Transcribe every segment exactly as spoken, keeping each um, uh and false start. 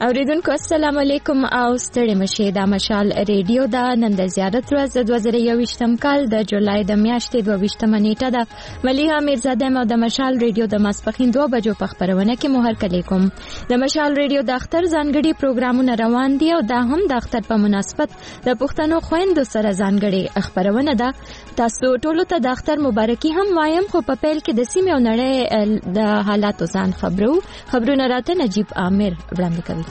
اوریدونکو السلام علیکم او ستړي مشه د مشال ریډیو دا نن د زیارت ورځ د دوه زره یوویشتم کال د جولای د میاشتې دوه ویشتمه نیټه ده. مليحه میرزاده مو د مشال ریډیو د ماسپخین دوه بجو په خبرونه کې مو هرکلی کوم. د مشال ریډیو د اختر ځانګړي پروګرامونه روان دي او دا هم د اختر په مناسبت د پښتنو خويندو سره ځانګړي خبرونه ده. تاسو ټول ته د اختر مبارکي هم وایم، خو په پیل کې د سیمې او نړۍ د حالاتو ځان خبرو خبرونه راته نجیب عامر وړاندې کوي.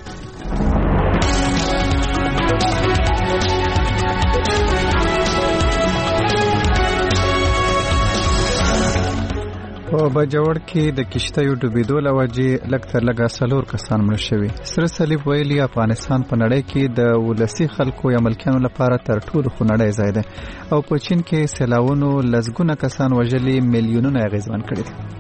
په بجوړ کې د کشتیو ډوبېدو له وجې لږ تر لږه څلور کسان مړه شوي. سره صلیب ویلي افغانستان په نړۍ کې د ولسي خلکو یا ملکیانو لپاره تر ټولو خونړی ځای دی او په چین کې سیلاوونو لسګونه کسان وژلي، میلیونونه اغېزمن کړي دي.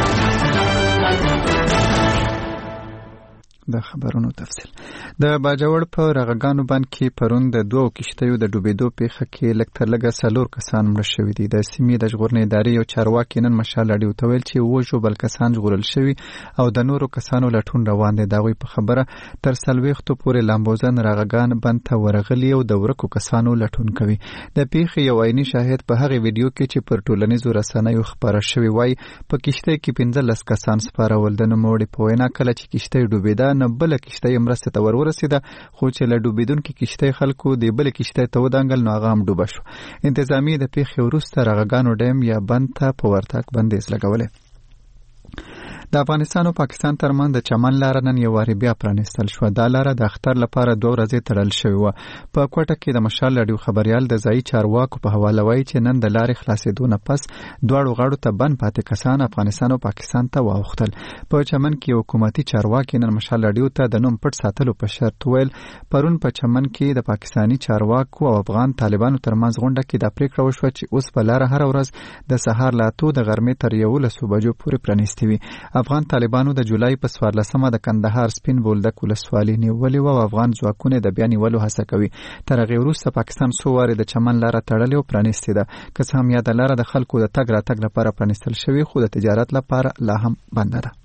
د خبرونو تفصیل د باجوړ په رغګانو بند کې پرون د دوو کشتیو د ډوبېدو پیښه کې لږ تر لږه څلور کسان مړه شوي دي. د سیمې د ژغورنې ادارې یو چارواکي نن مشال راډیو ته ویل چې اووه ژوبل کسان ژغورل شوي او د نورو کسانو لټون روان دی. د هغوی په خبره تر څلوېښتو پورې لامبوزن رغګان بند ته ورغلي او د ورکو کسانو لټون کوي. د پیښې یو عیني شاهد په هغې ویډیو کې چې پر ټولنیزو رسنیو خپاره شوې وایي په کشتۍ کې پنځلس کسان سپارول. د نوموړي په وینا کله چې کشتۍ ډوبېده نه بله کشتۍ مرسته ته ور ورسېده، خو چې له ډوبېدونکې کشتۍ خلکو د بلې کشتۍ ته ودانګل نو هغه هم ډوبه شو. انتظامیې د پیښې وروسته رغګانو ډیم یا بند ته په ورتګ بندیز لګولی. د افغانستان او پاکستان ترمنځ د چمن لاره نن یو وارې بیا پرانیستل شوه. دا لاره د اختر لپاره دوه ورځې تړل شوې وه. په کوټه کې د مشال راډیو خبریال د ځایي چارواکو په حواله وایي چې نن د لارې خلاصېدو نه پس دواړو غاړو ته بند پاتې کسان افغانستان او پاکستان ته واوښتل. په چمن کې حکومتي چارواکي نن مشال راډیو ته د نوم پټ ساتلو په شرط ویل. پرون په چمن کې د پاکستاني چارواکو او افغان طالبانو ترمنځ غونډه کې دا پریکړه وشوه چې اوس به لاره هره ورځ د سهار له اتو د غرمې تر یولسو بجو پورې پرانیستې وي. افغان طالبانو د جولای په څوارلسمه د کندهار سپین بولدک ولسوالۍ نیولې وه او افغان ځواکونه د بیا نیولو هڅه کوي. تر هغې وروسته پاکستان څو وارې د چمن لاره تړلې او پرانیستې ده. که څه هم یاده لاره د خلکو د تګ راتګ لپاره پرانیستل شوې، خو د تجارت لپاره لا هم بنده ده.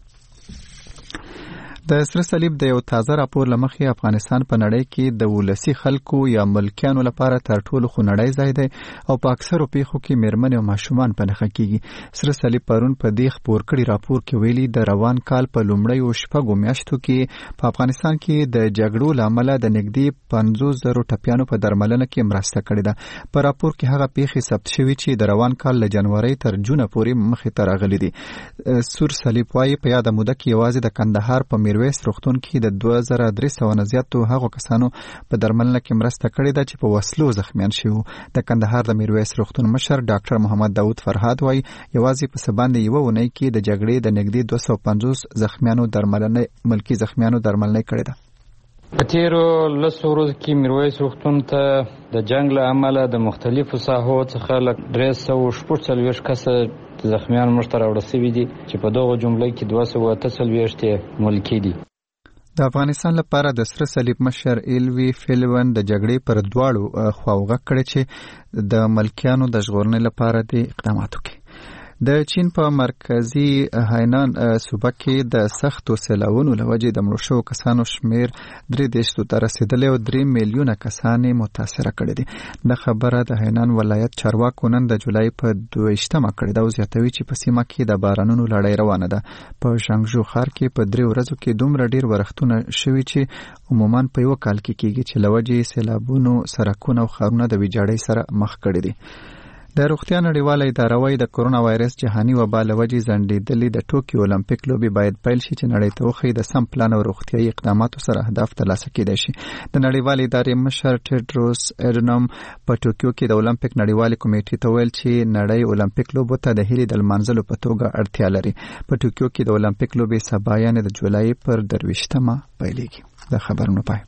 د سره صلیب د یو تازه راپور له مخې افغانستان په نړۍ کې د ولسي خلکو یا ملکیانو لپاره تر ټولو خونړی ځای دی او په اکثرو پیښو کې میرمنې او ماشومان په نښه کېږي. سره صلیب پرون په دې خپور کړي راپور کې ویلي د روان کال په لومړیو شپږو میاشتو کې په افغانستان کې د جګړو له امله د نږدې پنځوس زرو ټپیانو په درملنه کې مرسته کړې ده. په راپور کې هغه پیښې ثبت شوي چې د روان کال له جنورۍ تر جونه پورې مخې ته راغلي دي. سور صلیب وایي په یاده موده کې یوازې د کندهار په میرویس روغتون کې د دوه زره درې سوه نه زیاتو هغو کسانو په درملنه کې مرسته کړې ده چې په وسلو زخمیان شوي وو. د کندهار د میرویس روغتون مشر ډاکټر محمد داود فرهاد وایي یوازې په څه باندې یوه اونۍ کې د جګړې د نږدې دوه سوه پنځوس زخمیانو درملنه ملکي زخمیانو درملنه کړې ده. په تیرو لسو ورځو کې میرویس روغتون ته د جنګ له امله د مختلفو ساحو څخه له درې سوه شپږ څلوېښت کسه زخمیان موږ ته راوړل سوي دي چې په دغو جملو کې دوه سوه اته څلوېښت یې ملکي دي. د افغانستان لپاره د سره صلیب مشر ایلوي فیلون د جګړې پر دواړو خواو غږ کړی چې د ملکیانو د ژغورنې لپاره د اقدامات وکړي. د چین په مرکزي هاینان صوبه کې د سختو سیلاوونو له وجې د مړو شوو کسانو شمېر درې دېرشو ته رسېدلی او درې میلیونه کسان یې متاثره کړي دي. د خبره د هاینان ولایت چارواکو نن د جولای په دویشتمه کړې ده او زیاتوي چې په سیمه کې د بارانونو لړۍ روانه ده. په شانګژو ښار کې په درې ورځو کې دومره ډېر ورښتونه شوي چې عموماً په یوه کال کې کېږي چې له وجې سیلابونو سرکونه او ښارونه د ویجاړۍ سره مخ کړي دي. د روغتیا نړیواله اداره وايي د کرونا وایرس جهاني وبا له وجې ځنډېدلې د ټوکیو اولمپیک لوبې باید پیل شي چې نړۍ ته وښیي د سم پلان او روغتیایي اقداماتو سره اهداف ترلاسه کېدای شي. د نړیوالې ادارې مشر ټیډروس اډنوم په ټوکیو کې د اولمپیک نړیوالې کمیټې ته ویل چې نړۍ اولمپیک لوبو ته د هیلې د لمانځلو په توګه اړتیا لري. په ټوکیو کې د اولمپیک لوبې سبا یعنې د جولای پر درویشتمه پیلېږي. د خبرونو پای.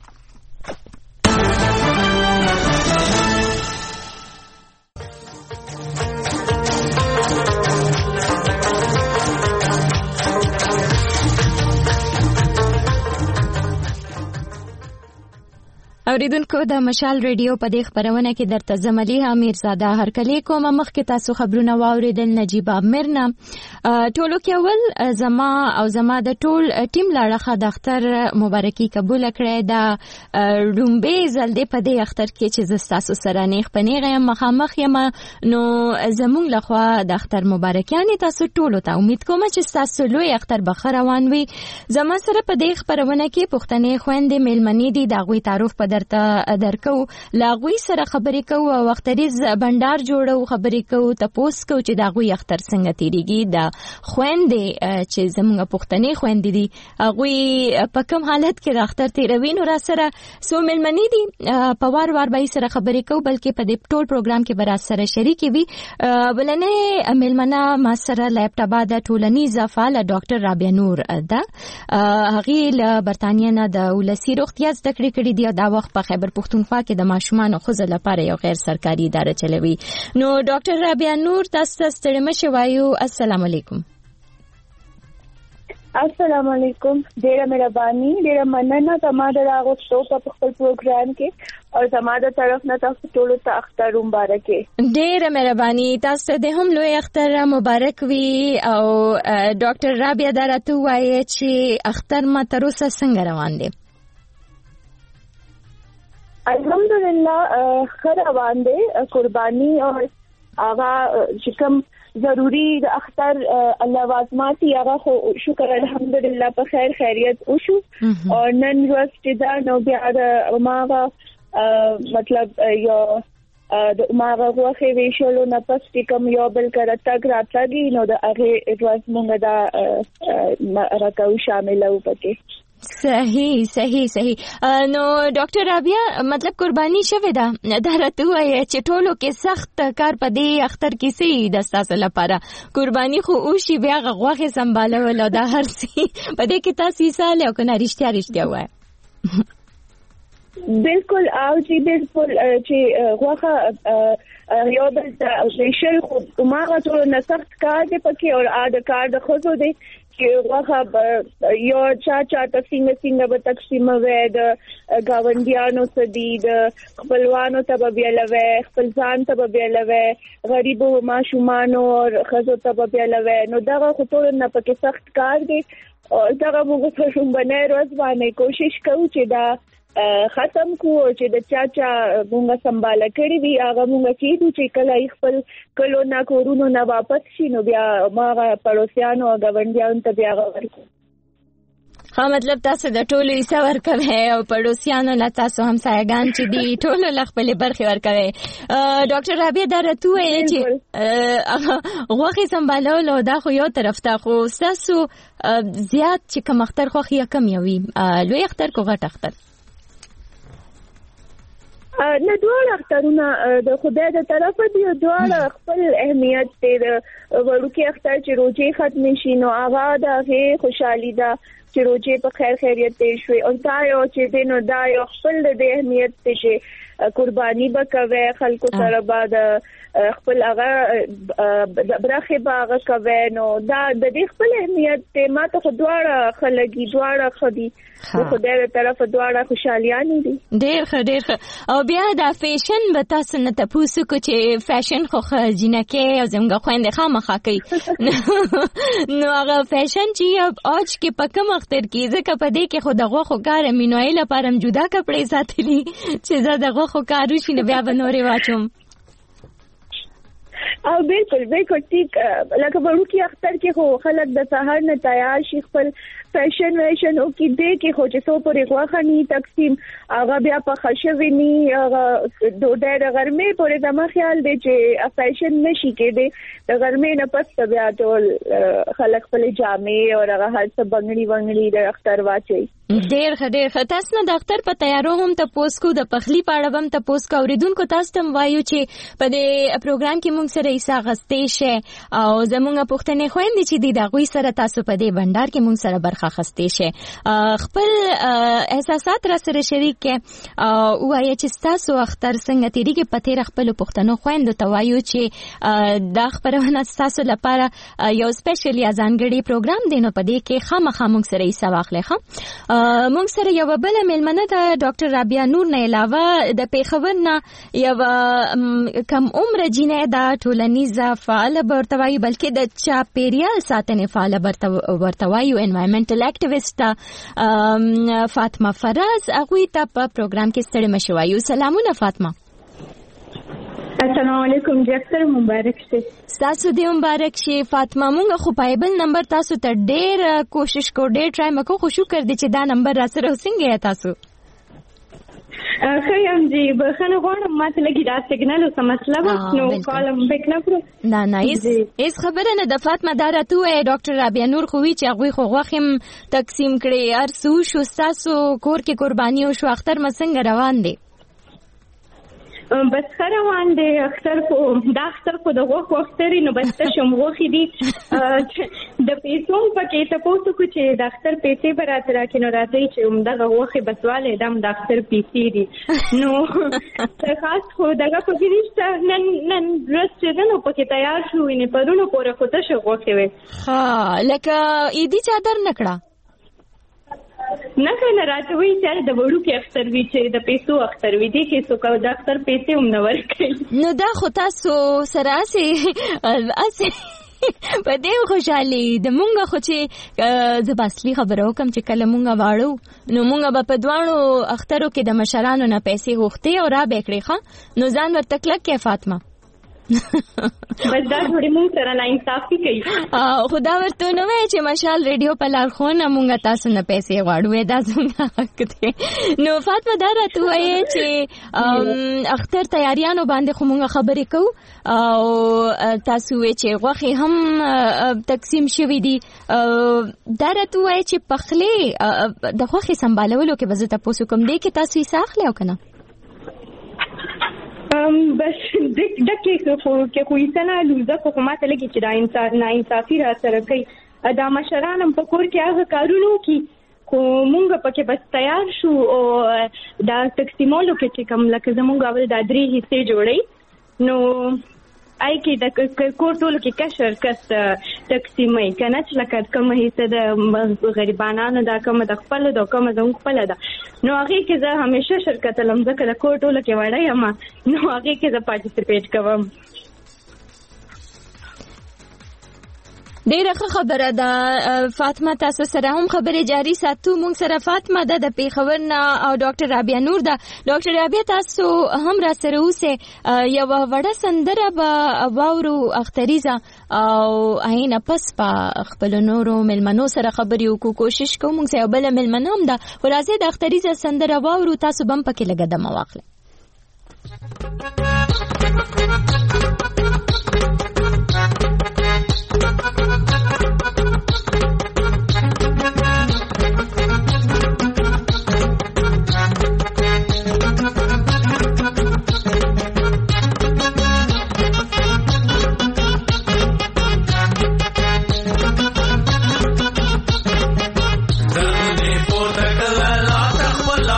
اوریدونکو د مشال ریډیو په دې خبرونه کې درته زملیه میرزاده هرکلی کوم. مخکې تاسو خبرونه واوریدل نجیب امرنا. ټولو کې اول زما او زما د ټول ټیم لاړه د اختر مبارکي قبول کړې. د رومبه زلدې په دې اختر کې چې زستاسو سره نیخ پنیغه مخامخ یم، نو زمونږ لخوا د اختر مبارکیانې تاسو ټولو ته امید کوم چې تاسو لوی اختر بخیر روان وي. زما سره په دې خبرونه کې پښتنې خويندې میلمنې دي، دا غوي تعارف په درته درکو، لاغوي سره خبرې کوو او اختریز بندر جوړو، خبرې کوو، تاسو کو چې دا غوي اختر څنګه تیریږي. دا خويندې چې زموږ پښتنې خويندې دي هغه په کوم حالت کې اختر تیروي، نو را سره سو میلمنې دي په وار وار به سره خبرې کوو، بلکې په دې ټول پروګرام کې به را سره شریک وي. بلنه میلمنه ما سره لیپټاپ د ټولنیزه فعال ډاکټر رابعه نور ده. هغه له برتانیا نه د ولسی روغتیا زده کړې کړې دي. دا وخت په خیبر پښتونخوا کې د ماشومان خو ځل لپاره یو غیر سرکاري اداره چلوي. نو ډاکټر رابعه نور تاسو ته ستړي مشه وایو. السلام علیکم. السلام علیکم. ډیره مهرباني، ډیره مننه تماده راغوښتو په خپل پروګرام کې او تماده طرف نه تاسو ټول ته اختر مبارک. ډیره مهرباني، تاسو ته هم لوی اختر مبارک وي. او ډاکټر رابعه درته وایي چې اختر ما تر اوسه څنګه روان دي؟ الحمدلله خیر روان دي. قربانی اور آغا شکم ضروری د اختر الله وازماتي هغه خو شکر الحمدلله په خیر خیریت وشو. او نن ورځ چې دا نو بیا د ماغه مطلب یو د ماغه غوخه ویشلو نه پس کوم یو بل کړه تک راتګي نو د هغه ورځ مونږ دا راکاو شامل وو پکې. صحیح صحیح صحیح. نو ډاکټر رابعه مطلب قرباني شوه دا درته وایي چې ټولو کې سخت کار پدې اختر کې سي د تاسو لپاره قرباني خو او شی بیا غوغه سمبالول دا هر سي پدې کې تاسو ساله او کنه رښتیا رښتیا وایي. بالکل او چې بالکل چې غوغه یو بل شیشل خو ماغه ټول نه سخت کار دې پکې او اډ کار د خوځو دې چې واخه یو چا چا تقسیم څنګه به تقسیم وې د گاونډیانو سدي د خپلوانو ته به لوي، خپل ځان ته به لوي، غریبو ماشومانو او خزو ته به لوي. نو دا خو ټول نه پکې سخت کار دی او دا موږ ته هم باندې روز باندې کوشش کوو چې دا ختم کو چې د چا چا موږ سمباله کړی وي هغه موږ کېدو چې کله خپل کلو نه کورونو نه واپس شي نو بیا ما پړوسیانو او غونډیانو ته بیا ورکو. ها مطلب تاسو د ټولو حصہ ورکوي او پړوسیانو له تاسو هم سایګان چې دی ټولو له خپل برخه ورکوي. ډاکټر رابعه درته وایي چې غوخه سمبالول او دا خو یو طرف ته خو تاسو زیات چې کوم اختر خو یا کم یوي لوی اختر کو غټ اختر نه دوه اخترونه د خدای د طرفه دی او دوه خپل اهمیت دی. ورکه اختر چې روزي ختم شي نو هغه د خوشحالي ده چې روزي په خیر خیریت تیر شوي او دا یو چې دینو دا یو خپل د اهمیت ته چې قرباني وکوي خلکو سره بعد خپل هغه برخه باغ کوي نو دا د دې خپل اهمیت ته ما ته خدواړه خلګي دواړه خدي خدای د طرفه دواړه خوشحالیان دي. ډېر ښه ډېر ښه. او بیا دا فیشن به تاسو نه تاسو کو چې فیشن خو جنکه او زموږ خويندې خامخا کوي نو هغه فیشن چې اوج کې پکم اختر کې ځکه په دې کې خو دغه خو کار مینوایل لپاره موجوده کپڑے ساتلي چې زه دغه خو کارو شي نه بیا بنوري واچوم. او بالکل بالکل ټیک لکه ورکی اختر کې خو خلک د سحر نه تیار شي خپل فیشن ویشن او کې دې کې خو چې سو پرې غوخني تقسیم هغه بیا په خشوي ني هغه دوه د غرمې پرې د ما خیال دی چې فیشن نشي کېده د غرمې نه پس بیا ټول خلک خپل جامې او هغه هر څه بنگړي ونګړي د اختر واچي. ډېر ښه ډېر ښه. تاسو نه د اختر په تیارو هم تاسو کو د پخلی پاړه هم تاسو کو اوریدونکو تاسو تم وایو چې په دې پروګرام کې موږ سره ایسا غستې شه او زموږ پښتنې خويندې چې د دغوی سره تاسو په دې بندر کې موږ سره برخه خستې شه خپل احساسات را سره شریک کې او وایي چې تاسو اختر څنګه تیریږي په تیر خپل پښتنو خويندو ته وایو چې د خبرونه تاسو لپاره یو سپیشل یا ځانګړي پروګرام دی نو په دې کې خامخا موږ سره ایسا واخلې. موږ سره یو بل مېلمنه ده ډاکټر رابعه نور نه علاوه د پیښور نه یو کم عمر جینۍ ده ټولنیزه فعاله ورته وایي بلکې د چاپیریال ساتنې فعاله ورته وایي انوایرمنټل اکټیویسټ فاطمه فراز هغوی ته په پروګرام کې ستړي مه شئ وایو. سلامونه فاطمه. السلام علیکم ډاکټر مبارک شي. تاسو دې مبارک شي فاطمه. مونږ خو پایبل نمبر تاسو ته ډېر کوشش کو ډېر ټرای مکو خو شکر دې چې دا نمبر را سره وسنګي تاسو. خیم جی بخنه غواړم ماته لګي دا سیګنال او مطلب نو کالم بیک نه کړو. نه نه هیڅ خبره نه د فاطمه دا راته وایي ډاکټر رابعه نور خو وی چې هغوی خو غوښم تقسیم کړي هر څه شو ستاسو کور کې قرباني او شو اختر مسنګ روان دی. بس روان دی اختر خو دا اختر خو د غوښ اختري نو بس ته شم غوښې دي د پیسو پکې ته پوسو کو چې د اختر پیسې به راته راکړي نو راځي چې همدغه غوښې بسواله دم د اختر پیسې دي نو خاص خو دغه پکې نشته نن نن ورځ چې نو پکې تیار شو نه پرونو پورې خو ته شو غوښې وې ها لکه ایدي چادر نکړه نه کنه راته وی چې د وړو کې اختر وی چې د پیسو اختر وی دي کې څو کو د اختر پیسې هم نه ورکړي نو دا خو تاسو سره اسې اسې په دې خوشالي د مونږه خو چې د اصلي خبرو کوم چې کله مونږه واړو نو مونږه په دوانو اخترو کې د مشرانو نه پیسې غوښتي او را به کړی ښه نو ځان ورته کلک کې فاطمه بس دا ډېر مونږ سره نه انصافي کوي او خدا ورته نو وای چې مشال ریډیو په لار خو نه مونږه تاسو نه پیسې غواړو دا څنګه حق دی. نو فاطمه دا راته وای چې اختر تیاریانو باندې خو مونږه خبرې کوو او تاسو وای چې غوښې هم تقسیم شوي دي دا راته وای چې پخلې د غوښې سمبالولو کې به زه تاسو کوم دی کې تاسو یې ساخلی او کنه ام بس دکې خو کې خو یې نه لوزه خو ماته لګي چې دا انسان نه انصافي را سره کوي دا مشران هم په کور کې هغه کارونه کوي خو مونږ پکې بس تیار شو او دا تقسیمولو کې چې کوم لکه زمونږ اول دا درې حصے جوړي نو آی کې د کور ټولو کې کشر کس تقسیمای کنه چې لکه کوم حصہ د غریبانو دا کوم د خپل د کوم د خپل دا نو هغه کې زه همیشه شرکت لم ځکه د کور ټولو کې وړای یم نو هغه کې زه پارټیسیپیټ کوم. ډیره ښه خبره ده فاطمه تاسو سره هم خبرې جاری ساتو. مونږ سره فاطمه ده د پیښور نه او ډاکټر رابعه نور ده. ډاکټر رابعه تاسو هم را سره اوسئ یو وړه سندره به واورو اختریزه او هینه پس په خپل نورو مېلمنو سره خبرې وکړو کوشش کوو مونږ سره بله مېلمنه هم ده خو راځئ د اختریزه سندره واورو تاسو به هم پکې لږه دمه واخلئ.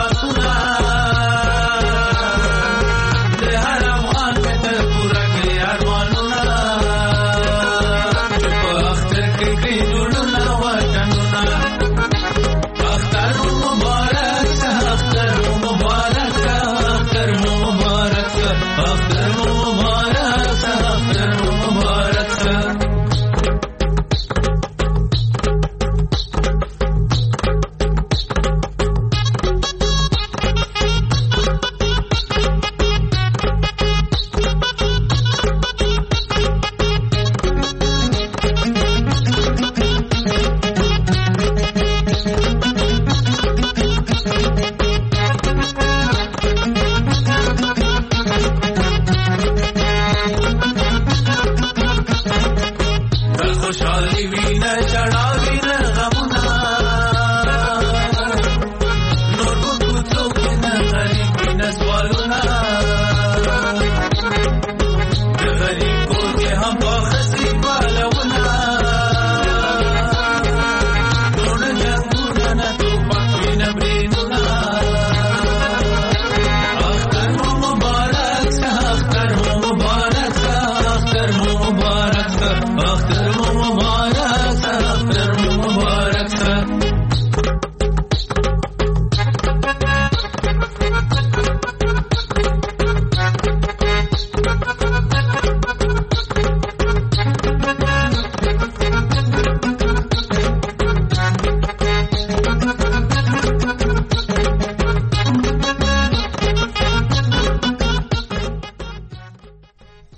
Yeah.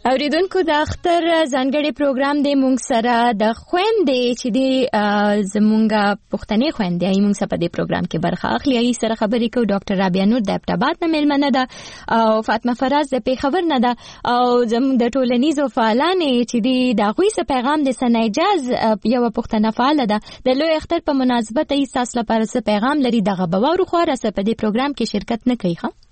اوریدونکو د اختر ځانګړي پروګرام دی مونږ سره د خويندې چې دی زمونږه پښتنې خويندې ای مونږ په دې پروګرام کې برخه اخلي. ای سره خبرې کوو. ډاکټر رابعه نور د ابټاباد نه مېلمنه ده او فاطمه فراز د پیښور نه ده او زموږ د ټولنیزو فعالانې چې دی د غوي څخه پیغام د سنایجاز یو پښتنه فعال ده د لوی اختر په مناسبت ای تاسو لپاره څه پیغام لري دغه بوارو خو راځه په دې پروګرام کې شرکت نه کوي. ها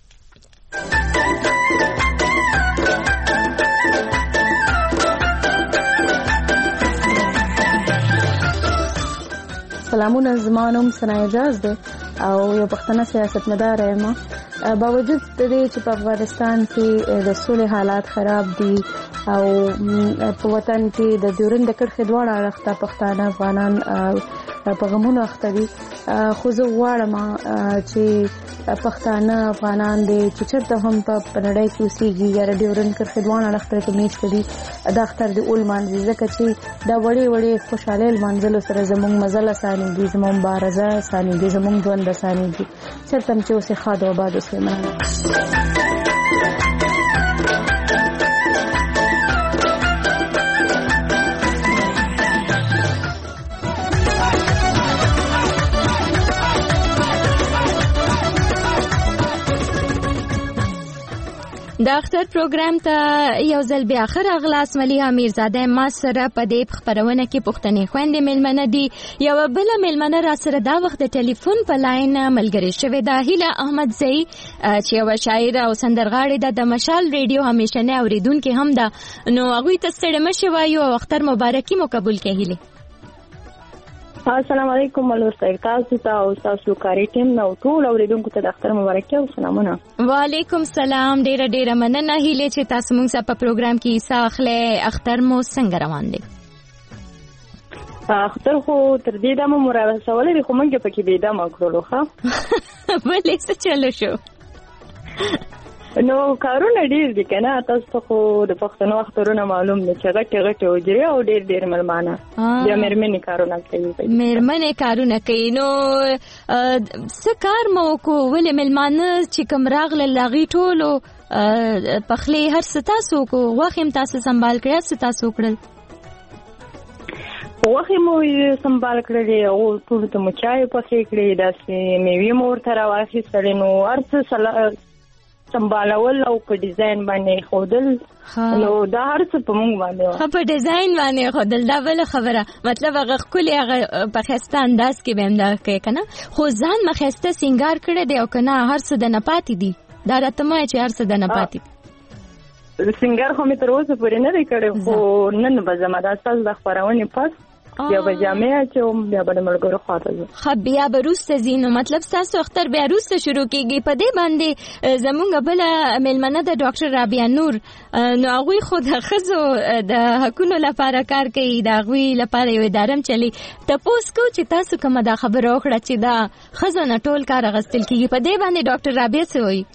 سلامونه، زمانوم سنایجاز ده او یو پښتنه سیاستمدار یم. باوجود د دې چې په افغانستان کې د سولې حالات خراب دي او په وطن کې د ډیورند کرښې دواړه اړخته پښتانه افغانان په غمونو اخته دي، خو زه غواړم چې پښتانه افغانان دي چې چېرته هم په نړۍ کې اوسېږي یا د ډیورند کرښې دواړه اړخته کې میشته دي دا اختر د اول مانځي، ځکه چې دا وړې وړې خوشحالۍ لمانځلو سره زموږ مزل اسانېږي، زموږ مبارزه اسانېږي، زموږ ژوند اسانېږي. چېرته هم چې اوسې ښاد او آباد اوسې. مننه. د اختر پروګرام ته یو ځل بیا اخر اغلاس مليحه میرزاده ما سره په دې خبرونه کې پښتنې خويندې مېلمنه دي. یو بل مېلمنه را سره دا وخت د ټلیفون په لاین ملګری شوې ده هیله احمد زئی چې یو شاعر او سندرغاړې ده د مشال ریډیو همیشنه اوریدونکو هم ده. نو هغه ته ستړي مشه وایو او اختر مبارکي مو قبول کړي. هیله السلام علیکم ملور صاحب، تاسو ته او تاسو کاری ټیم نو ټول اوریدونکو ته د اختر مبارکي او سلامونه. وعلیکم سلام، ډیره ډیره مننه هیله چې تاسو موږ سره په پروګرام کې حصہ اخلي. اختر مو څنګه روان دی؟ اختر خو تر دې دمو مراسولې دي خو موږ پکې بيدا ما کړلو. ښه ولې څه چلو شو؟ نو کارونه ډیر دي کنه، تاسو خو د پښتنو اخترونه معلوم دي چې غټه غټه وجري او ډیر ډیر ملمانه بیا مېرمنې کارونه کوي. مېرمنې کارونه کوي. نو څه کار مو کو ولې ملمانه چې کوم راغله لاغي ټولو پخلی هر څه تاسو کو واخیم تاسو سنبال کړی څه تاسو کړل؟ واخې مو سنبال کړل او ټول ته مو چای پخې کړې داسې میوې مو ورته راواخیستلې نو هر څه سنبالول او په ډیزاین باندې خودل نو دا هر څه په موږ باندې ها په ډیزاین باندې خودل دا بل خبره مطلب هغه خولي هغه په خسته انداز کې بهم دا کوي کنه، خو ځان مخسته سنگار کړی دی او کنه هر څه د نه پاتې دي دا راته مې چې هر څه د نه پاتې سنگار خو مې تر اوسه پورې نه دی کړی خو نن به زما د تاسو د خبرونه پس بیا به جامع چې بیا به ملګرو خاطر خو بیا به روسته زینو مطلب تاسو اختر بیا روسته شروع کیږي. په دې باندې زمونږ بل مېلمنه د ډاکټر رابعه نور نو هغه خود خزو د حقونو لپاره کار کوي، دا غوي لپاره یو ادارم چلی تاسو کو چې تاسو کومه دا خبره وکړه چې دا خزو نه ټول کار غستل کیږي. په دې باندې ډاکټر رابعه څه وایي؟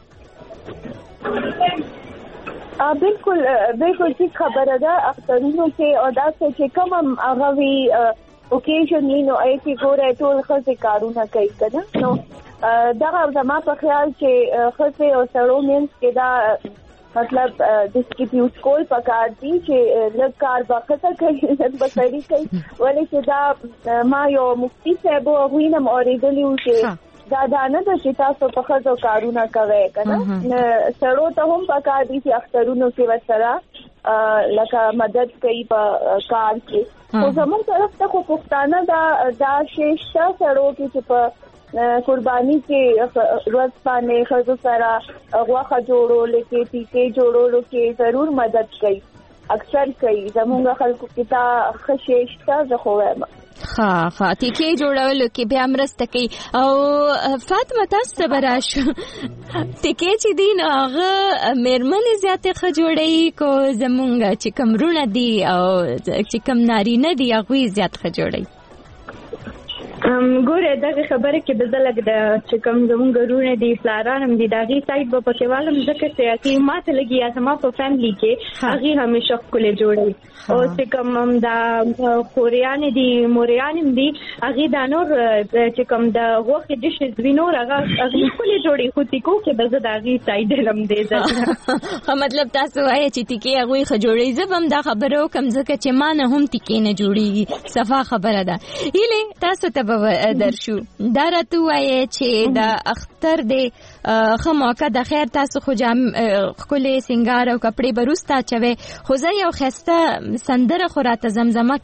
بالکل بالکل ټیک خبره ده. اخترونو کې او دا چې کوم هغه وی اوکیژنلی نو ایتي ګوره ټول خزه کارونه کوي کنه، نو دا زما په خیال چې خزه او سړو مینس کې دا مطلب ډیسټریبیوټ کول پکار دي چې لږ کار وخته کوي لږ بسړي کوي. ولې چې دا ما یو مفتي صاحب غوینم اوریدلی و چې دا دانه د چې تاسو په خزو کارونه کوي کنه، سړو ته هم پکار دي چې اخترونو کې وسره لکه مدد کوي په کار کې. خو زموږ طرف ته خو پښتانه دا دا شیشته سړو کې چې په قرباني کې ورځ باندې خزو سره غوښه جوړول کې ټیکې جوړول کې ضرور مدد کوي، اکثر کوي. زموږ خلکو کې تا خشیشته زه خو وایم ها ها ټیکې جوړولو کې بیا مرسته کوي. او فاطمه تاسو ته براشو ټیکې چې دین هغه مېرمنې زیاتې ښه جوړوي کو زمونږ چې کوم رونه دي او چې کوم نارینه دي هغوی زیات ښه جوړوي؟ ګوره دغه خبره کې د زلګ د چې کوم زمونږ ګرونه دي پلاران هم دي دغه سایت په پکې والم ځکه چې چې ماته لګي یا سما په فیملی کې هغه همیشه کولې جوړي او چې کوم دا کوریان دي موریان دي هغه د نور چې کوم د غوخه ډیشز وینور هغه هغه کولې جوړي خو تیکو کې د دغه سایت لم دی ځکه مطلب تاسو وایي چې تیکي هغه خجوړي زبم دا خبرو کم ځکه چې ما نه هم تیکي نه جوړيږي صفه خبره ده هله تاسو ته درشو دا راته وایي چې د اختر د خه موقع د خیر تاسو خو جام خولي سنگار او کپڑے بروستا چوي خو زه یو خسته سندره خو راته زمزمه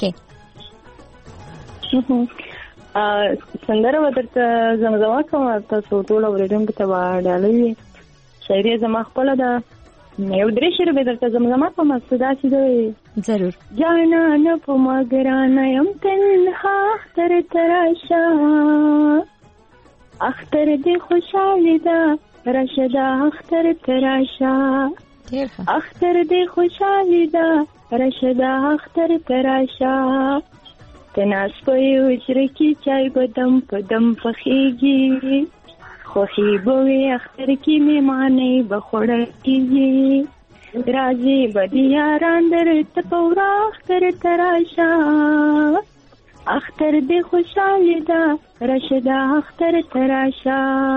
کې ا سندره ودرته زمزمه کوم تاسو ټول ورېدم ته واړلې شاعري زما خپل ده یو درې شعر به درته زمزمه کوم صدا سي ضرور جانا نه په مګرانا يم تنها تر تراشا اختر دې خوشاله ده رشدا اختر تراشا اختر دې خوشاله ده رشدا اختر تراشا تناس په یو شرکی چای بدم پدم پخېږي خوخي بوي اختر کی میمانه بخوړ کیږي راځي بدیاران در تپورا اختر تراشا اختر دې خوشاله ده رشدا اختر تراشا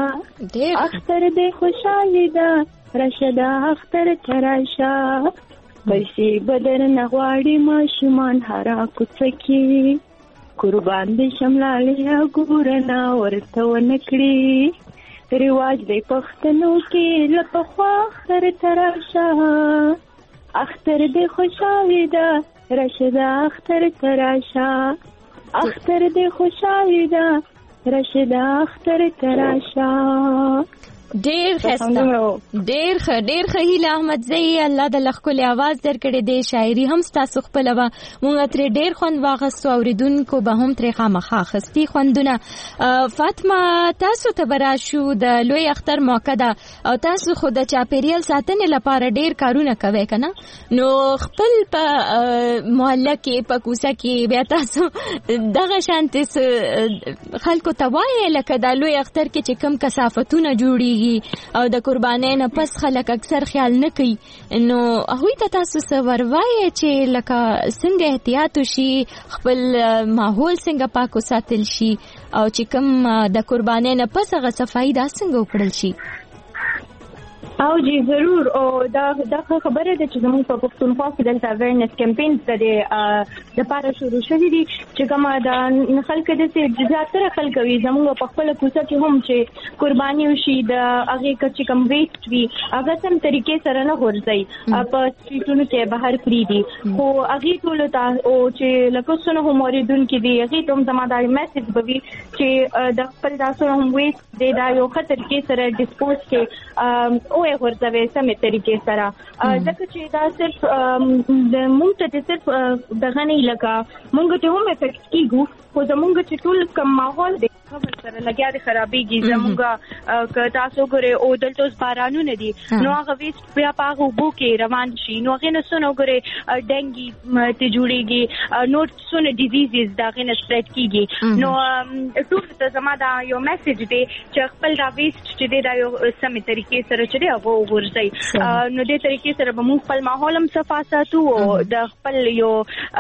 اختر دې خوشاله ده رشدا اختر تراشا پیسې بدر نغواړي ما شومان هرا کوڅکی قربان دې شملاله ګورنا ورته ونکړي رواج دی پښتنو کې لپخوا اختر تراشا اختر دې خوشاله ده رشدا اختر تراشا اختر دې خوشاله ده رشدا اختر تراشا ډیر خسته ډیر ښه ډیر ښه هیله احمد زئی الله د لخلې आवाज درکړې دې شاعري هم تاسو خپل و مونږ تر ډیر خوند واغستو اوریدونکو به هم تر خامخا خستی خوندونه فاطمه تاسو ته براشو د لوی اختر موقع ده او تاسو خود د چاپیریال ساتنې لپاره ډیر کارونه کوي کنه نو خپل په محله کې په کوڅه کې بیا تاسو دغه شانت خلکو ته وایي لکه د لوی اختر کې چې کم کثافتونه جوړي او د قربانۍ نه پس خلک اکثر خیال نه کوي نو هغه ته تاسو څه وروایي چې لکه څنګه احتیاط وشي خپل ماحول څنګه پاک وساتل شي او چې کوم د قربانۍ نه پس هغه صفائی دا څنګه وکړل شي او جی ضرور او دا دا خبره ده چې زموږ په پښتونخوا کې د اویرنس کمپاین د د پاره شروع شوی دي چې کومه د خلک د سي زیاتره خلک وي زموږ په خپل کوڅه کې هم چې قرباني وشي د هغه کچې کم ویسټ وي هغه سم طریقې سره نه ورځي په سټریټونو کې بهر کړی دي خو هغه ټول ته او چې لکه څنګه هم اوریدون کې دي هغه ته زما دا میسج بوي چې د خپل تاسو هم ویسټ د دا یو خطر کې سره ډیسپوز کې او یې ورځوي سمې طریقې سره ځکه چې دا صرف د مونږ ته صرف دغه نه لګا مونږ ته هم افیکټ کیږي خو زمونږ چې ټول کم ماحول دی خبر سره لګیا دی خرابېږي زمونږ که تاسو ګورئ او دلته اوس بارانونه دي نو هغه ویسټ بیا په هغه اوبو کې روان شي نو هغې نه څونه وګورئ ډینګي ته جوړېږي نور څونه ډیزیزز د هغې نه سپریډ کېږي نو ټول ته زما دا یو میسج دی چې خپل دا ویسټ چې دی دا یو سمې طریقې سره چې دی هغه وغورځئ نو دې طریقې سره به موږ خپل ماحول هم صفا ساتو او د خپل یو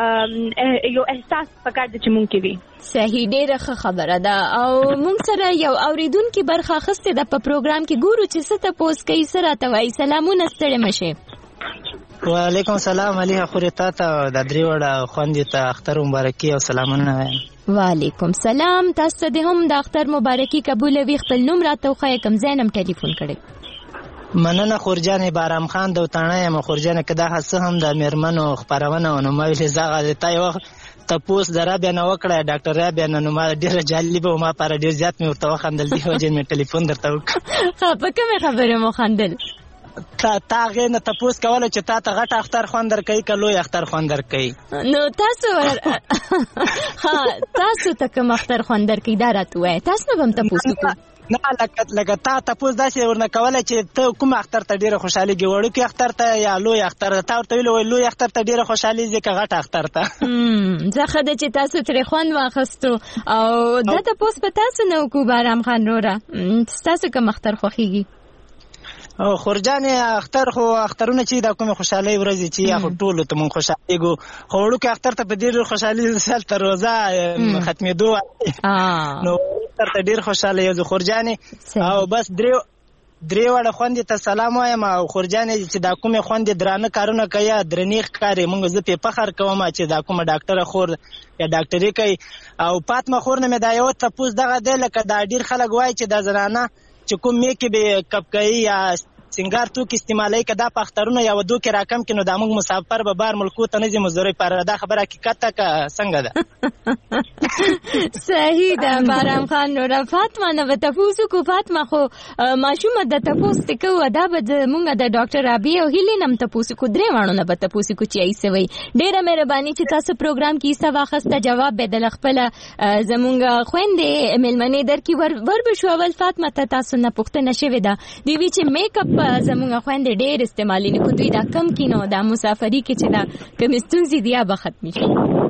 یو احساس پکار دی چې موږ کې وي صحیح ډیره ښه خبره ده او موږ سره یو اوریدونکي برخه اخیستې ده په پروګرام کې ګورو چې څه تپوس کوي څه راته وایي سلامونه ستړې مشې وعلیکم السلام علیه خورې تا ته د درې وړه خوندې ته اختر مبارکي او سلامونه وایم وعلیکم سلام تاسو ته د هم د اختر مبارکي قبولوي خپل نوم راته وښایه کوم ځای نه م ټلیفون کړی مننه خورجان بارام خان دوتاڼه یم خورجان که دا هڅه هم د میرمنو خپرونه نو ما ویلې زغه تا یو تپوس درا بیا نو کړه ډاکټر را بیا نو ما ډیره جالب او ما پر ډیر زیات مې ورته وخندل دی وجه مې ټلیفون درته وکړ خا په کومه خبره مو خندل تا تا غې نه تپوس کوله چې تا ته غټ اختر خوندر کوي که لوی اختر خوندر کوي نو تاسو ها تاسو ته کوم اختر خوندر کوي دا راته وای تاسو نو هم تپوس وکړو نه لکه لکه تا تپوس داسې ورنه کوله چې ته کوم اختر ته ډیره خوشحالېږي وړوکی اختر ته یا لوی اختر ته تا ورته ویلې وای لوی اختر ته ډیره خوشحالېږي که غټ اختر ته زه خدای چې تاسو ترې خوند واخستو او دا تاسو په تاسو نو کو بارام خان رورا تاسو کوم اختر خوخیږي؟ او خورجان اختر خو اخترونه چې د کومه خوشحالي ورځي چې یا ټول ته مون خوشاليګو خو ورکه اختر ته په ډیر خوشحالي سال تر روزه ختمېدو نو تر ته ډیر خوشاله یو خورجان او بس درې درې وړه خوندې ته سلام وایم او خورجان چې دا کومه خوندې درانه کارونه کوي درنیخ کاری مونږ زه په فخر کوم چې دا کومه ډاکټر خور یا ډاکټري کوي او فاطمه خور نه مې دا یو تاسو دغه د لکه دا ډیر خلک وای چې دا زنانه چې کوم میکې به کپ کوي یا سنگار تو کې استعمالي کدا په اخترونه یا ودو کې راکم کینو د موږ مسافر به بار ملکو ته نځي مزدوري پر دا خبره حقیقت کا څنګه ده صحیح ده بارام خان نو فاطمه نو تاسو کو فاطمه خو ماشومه د تاسو تکو دا به موږ د ډاکټر رابعه او هیلې نم تاسو کو درې وانه نه به تاسو کو چي ایسوي ډیره مهرباني چې تاسو پروګرام کې ایسه واخسته جواب به د خپل زمونږ خويندې ملمنې در کې ور ور بشو اول فاطمه ته تاسو نه پوښتنه شوې ده دی وی چې میک اپ زمونږ خويندې ډېر استعمالي نه کوي دا کم کینو دا مسافری کې چې دا کمستون زی دیا به ختم شي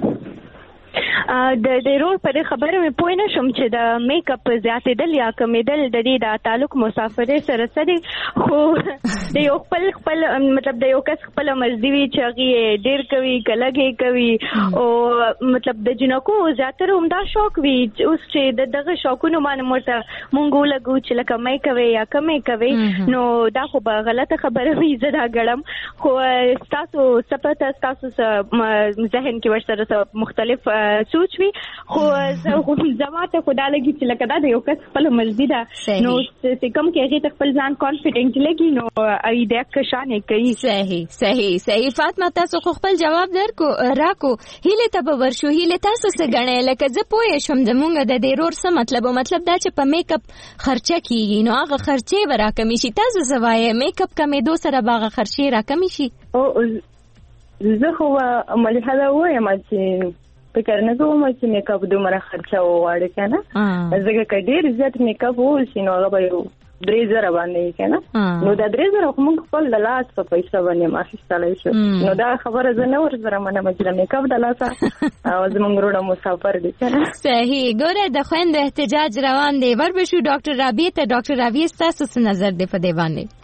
د ډیرو پر خبره مې پوه نه شم چې د میک اپ زیاتېدل یا کمیدل د دې د تعلق مسافرې سره سره خو د یو خپل خپل مطلب د یو کس خپل مرزي وي چې هغه ډیر کوي کلهږي کوي او مطلب د جنکو زیاتره همدا شوق وي اوس چې د دغه شوقونو باندې مرته مونږ لګو چې لکه مې کوي یا کمې کوي نو دا خو به غلطه خبره وي زه دا ګړم خو تاسو سپته تاسو ذهن کې ورسره مختلف سوچ وي خو زماته خدا لګي چې لکه دا د یو کس خپل مرزي ده نو چې کوم کې هغه خپل ځان کانفیډنٹ لګي نو ای د ښه کوي. صحیح صحیح صحیح فاطمه تاسو خپل جواب درکو راکو هیله ته ورشو هیله تاسو څه غنئ لکه زه پوه شم زمونږ د ډیرور څه مطلب مطلب دا چې په میک اپ خرچه کیږي نو هغه خرچه ورا کمی شي تاسو زوای میک اپ کمې دو سره باغه خرچه را کمی شي او زه خو ملحده وایم چې فکر نه کوم چې میک اپ دومره خرچه وغواړي کنه ځکه کډیر زیات میک اپ وشي نو هغه به درې زره باندې کنه نو دا درې زره کوم خپل د لاس په پیسې باندې ماخستلای شو نو دا خبره زه نه ورزره منه چې میک اپ د لاس او زمونږ وروڼه مسافر دي کنه. صحیح ګوره د خويند احتجاج روان دی ور بشو ډاکټر رابعه ته ډاکټر رابعه تاسو څه نظر دی په دی باندې؟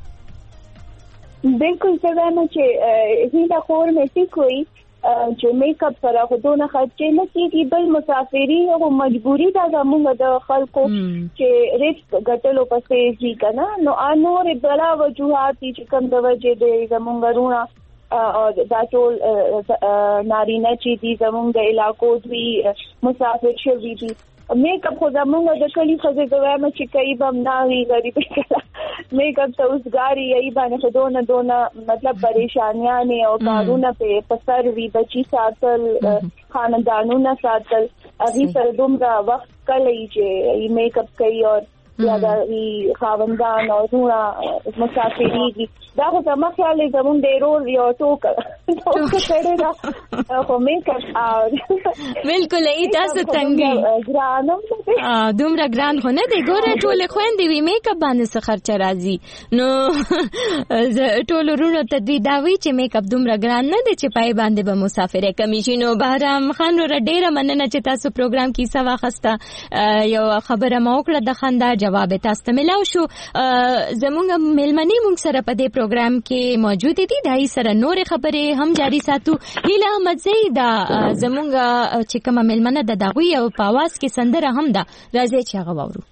بالکل څنګه نو چې هیله خور مې ټیک وي چې میک اپ سره خودونه خرچه نه کیږي بل مسافری او مجبوری دا زموږ د خلکو چې ریسک ګټلو پسې ځي کنه نو انور بلا وجوهات چې کوم د وجه د زموږ غرونه او دا ټول نارینه چې دي زموږ د علاقو دوی مسافر شوي دي میک اپ خو زموږ د کلی خزه دوامه چې کوي بم ناوي غریب کړه میک اپ ته اوس غاری ای باندې خدونه دونه مطلب پریشانیاں او کارونه په پسر وی بچی ساتل خاندانونه ساتل ابي سره دومره وخت کلی چې میک اپ کوي او یا د خاوندان او ټول مسافری دي دا خو زما خیال زمون ډیرو یو ټوک ټوک کړي دا خو میک اپ بالکل ای تاسو څنګه ګرانم ا دومره ګران خو نه دی ګوره ټول خويندې وی میک اپ باندې څه خرچه راځي نو ټول ورونو ته دوی دا وی چې میک اپ دومره ګران نه دی چې پای باندې به مسافر کمیشنو بهرام خان ور ډیره مننه چې تاسو پروګرام کې سوا خسته یو خبره مو کړه د خندا جواب تاسو ته ملاو شو زمونږ ملمنې مونږ سره په دې پروګرام کې موجود دي دای سره نور خبرې هم جاری ساتو هیله احمد زیدا زمونږ چې کومه ملمنه د دغوی او په आवाज کې سندره هم ده راځي چې هغه وورو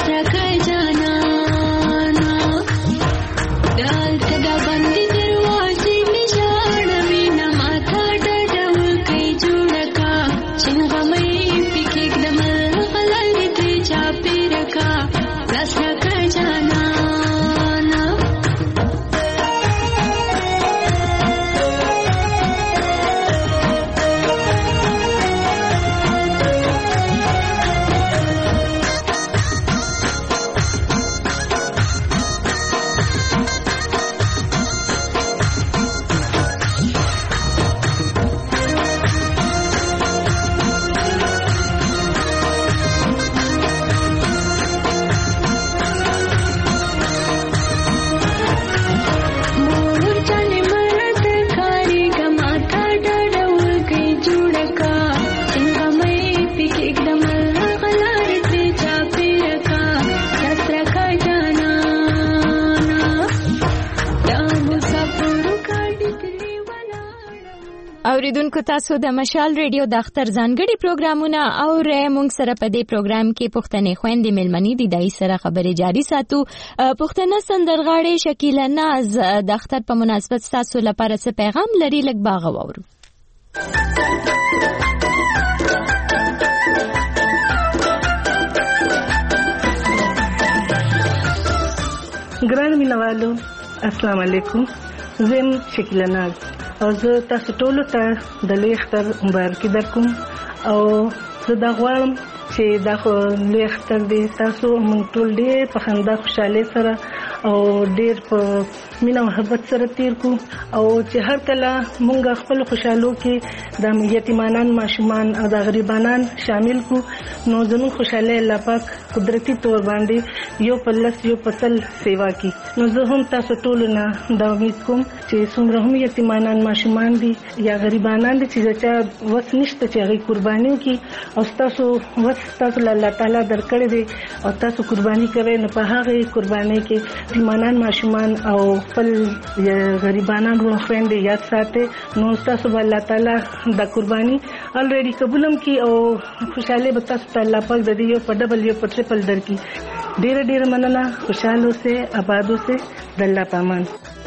اوریدونکو تاسو د مشال ریډیو د اختر ځانګړي پروګرامونه او موږ سره په دې پروګرام کې پښتنې خويندې ملمنې دي دای سره خبرې جاری ساتو. پښتنه سندرغاړې شکیله ناز د اختر په مناسبت تاسو لپاره څه پیغام لري لږ باغ وورو. ګران مینوالو السلام علیکم. زم شکیله ناز او زه تاسو ټول ته د لوی اختر مبارکي درکوم او زه دا غواړم چې دا خو لوی اختر دی تاسو موږ ټول ډېر په خندا خوشاله سره او ډېر په مینه او محبت سره تیر کو او چې هر کله موږ خپل خوشالو کې د یتیمانان ماشومان او د غریبانان شامل کو نو زموږ خوشاله الله پاک قدرتي تور باندې یو پلس یو پتل سیوا کی. نو زه هم تاسو ټول نه دا امید کوم چې څومره هم یتیمانان ماشومان دي یا غریبانان دي چې چې وس نشته چې هغه قرباني وکي او تاسو وس تاسو الله تعالی درکړي دي او تاسو قرباني کوي نو په هغه قرباني کې یتیمانان ماشومان او خپل غریبانان ورو خويندې یاد ساتي نو تاسو الله تعالی د قرباني الریډي قبولم کی او خوشاله به تاسو ته الله پاک د دې یو په ډبل یو په ټریپل درکې. ډېر ډېر مننه. خوشاله اوسئ آباد اوسئ د الله پامان.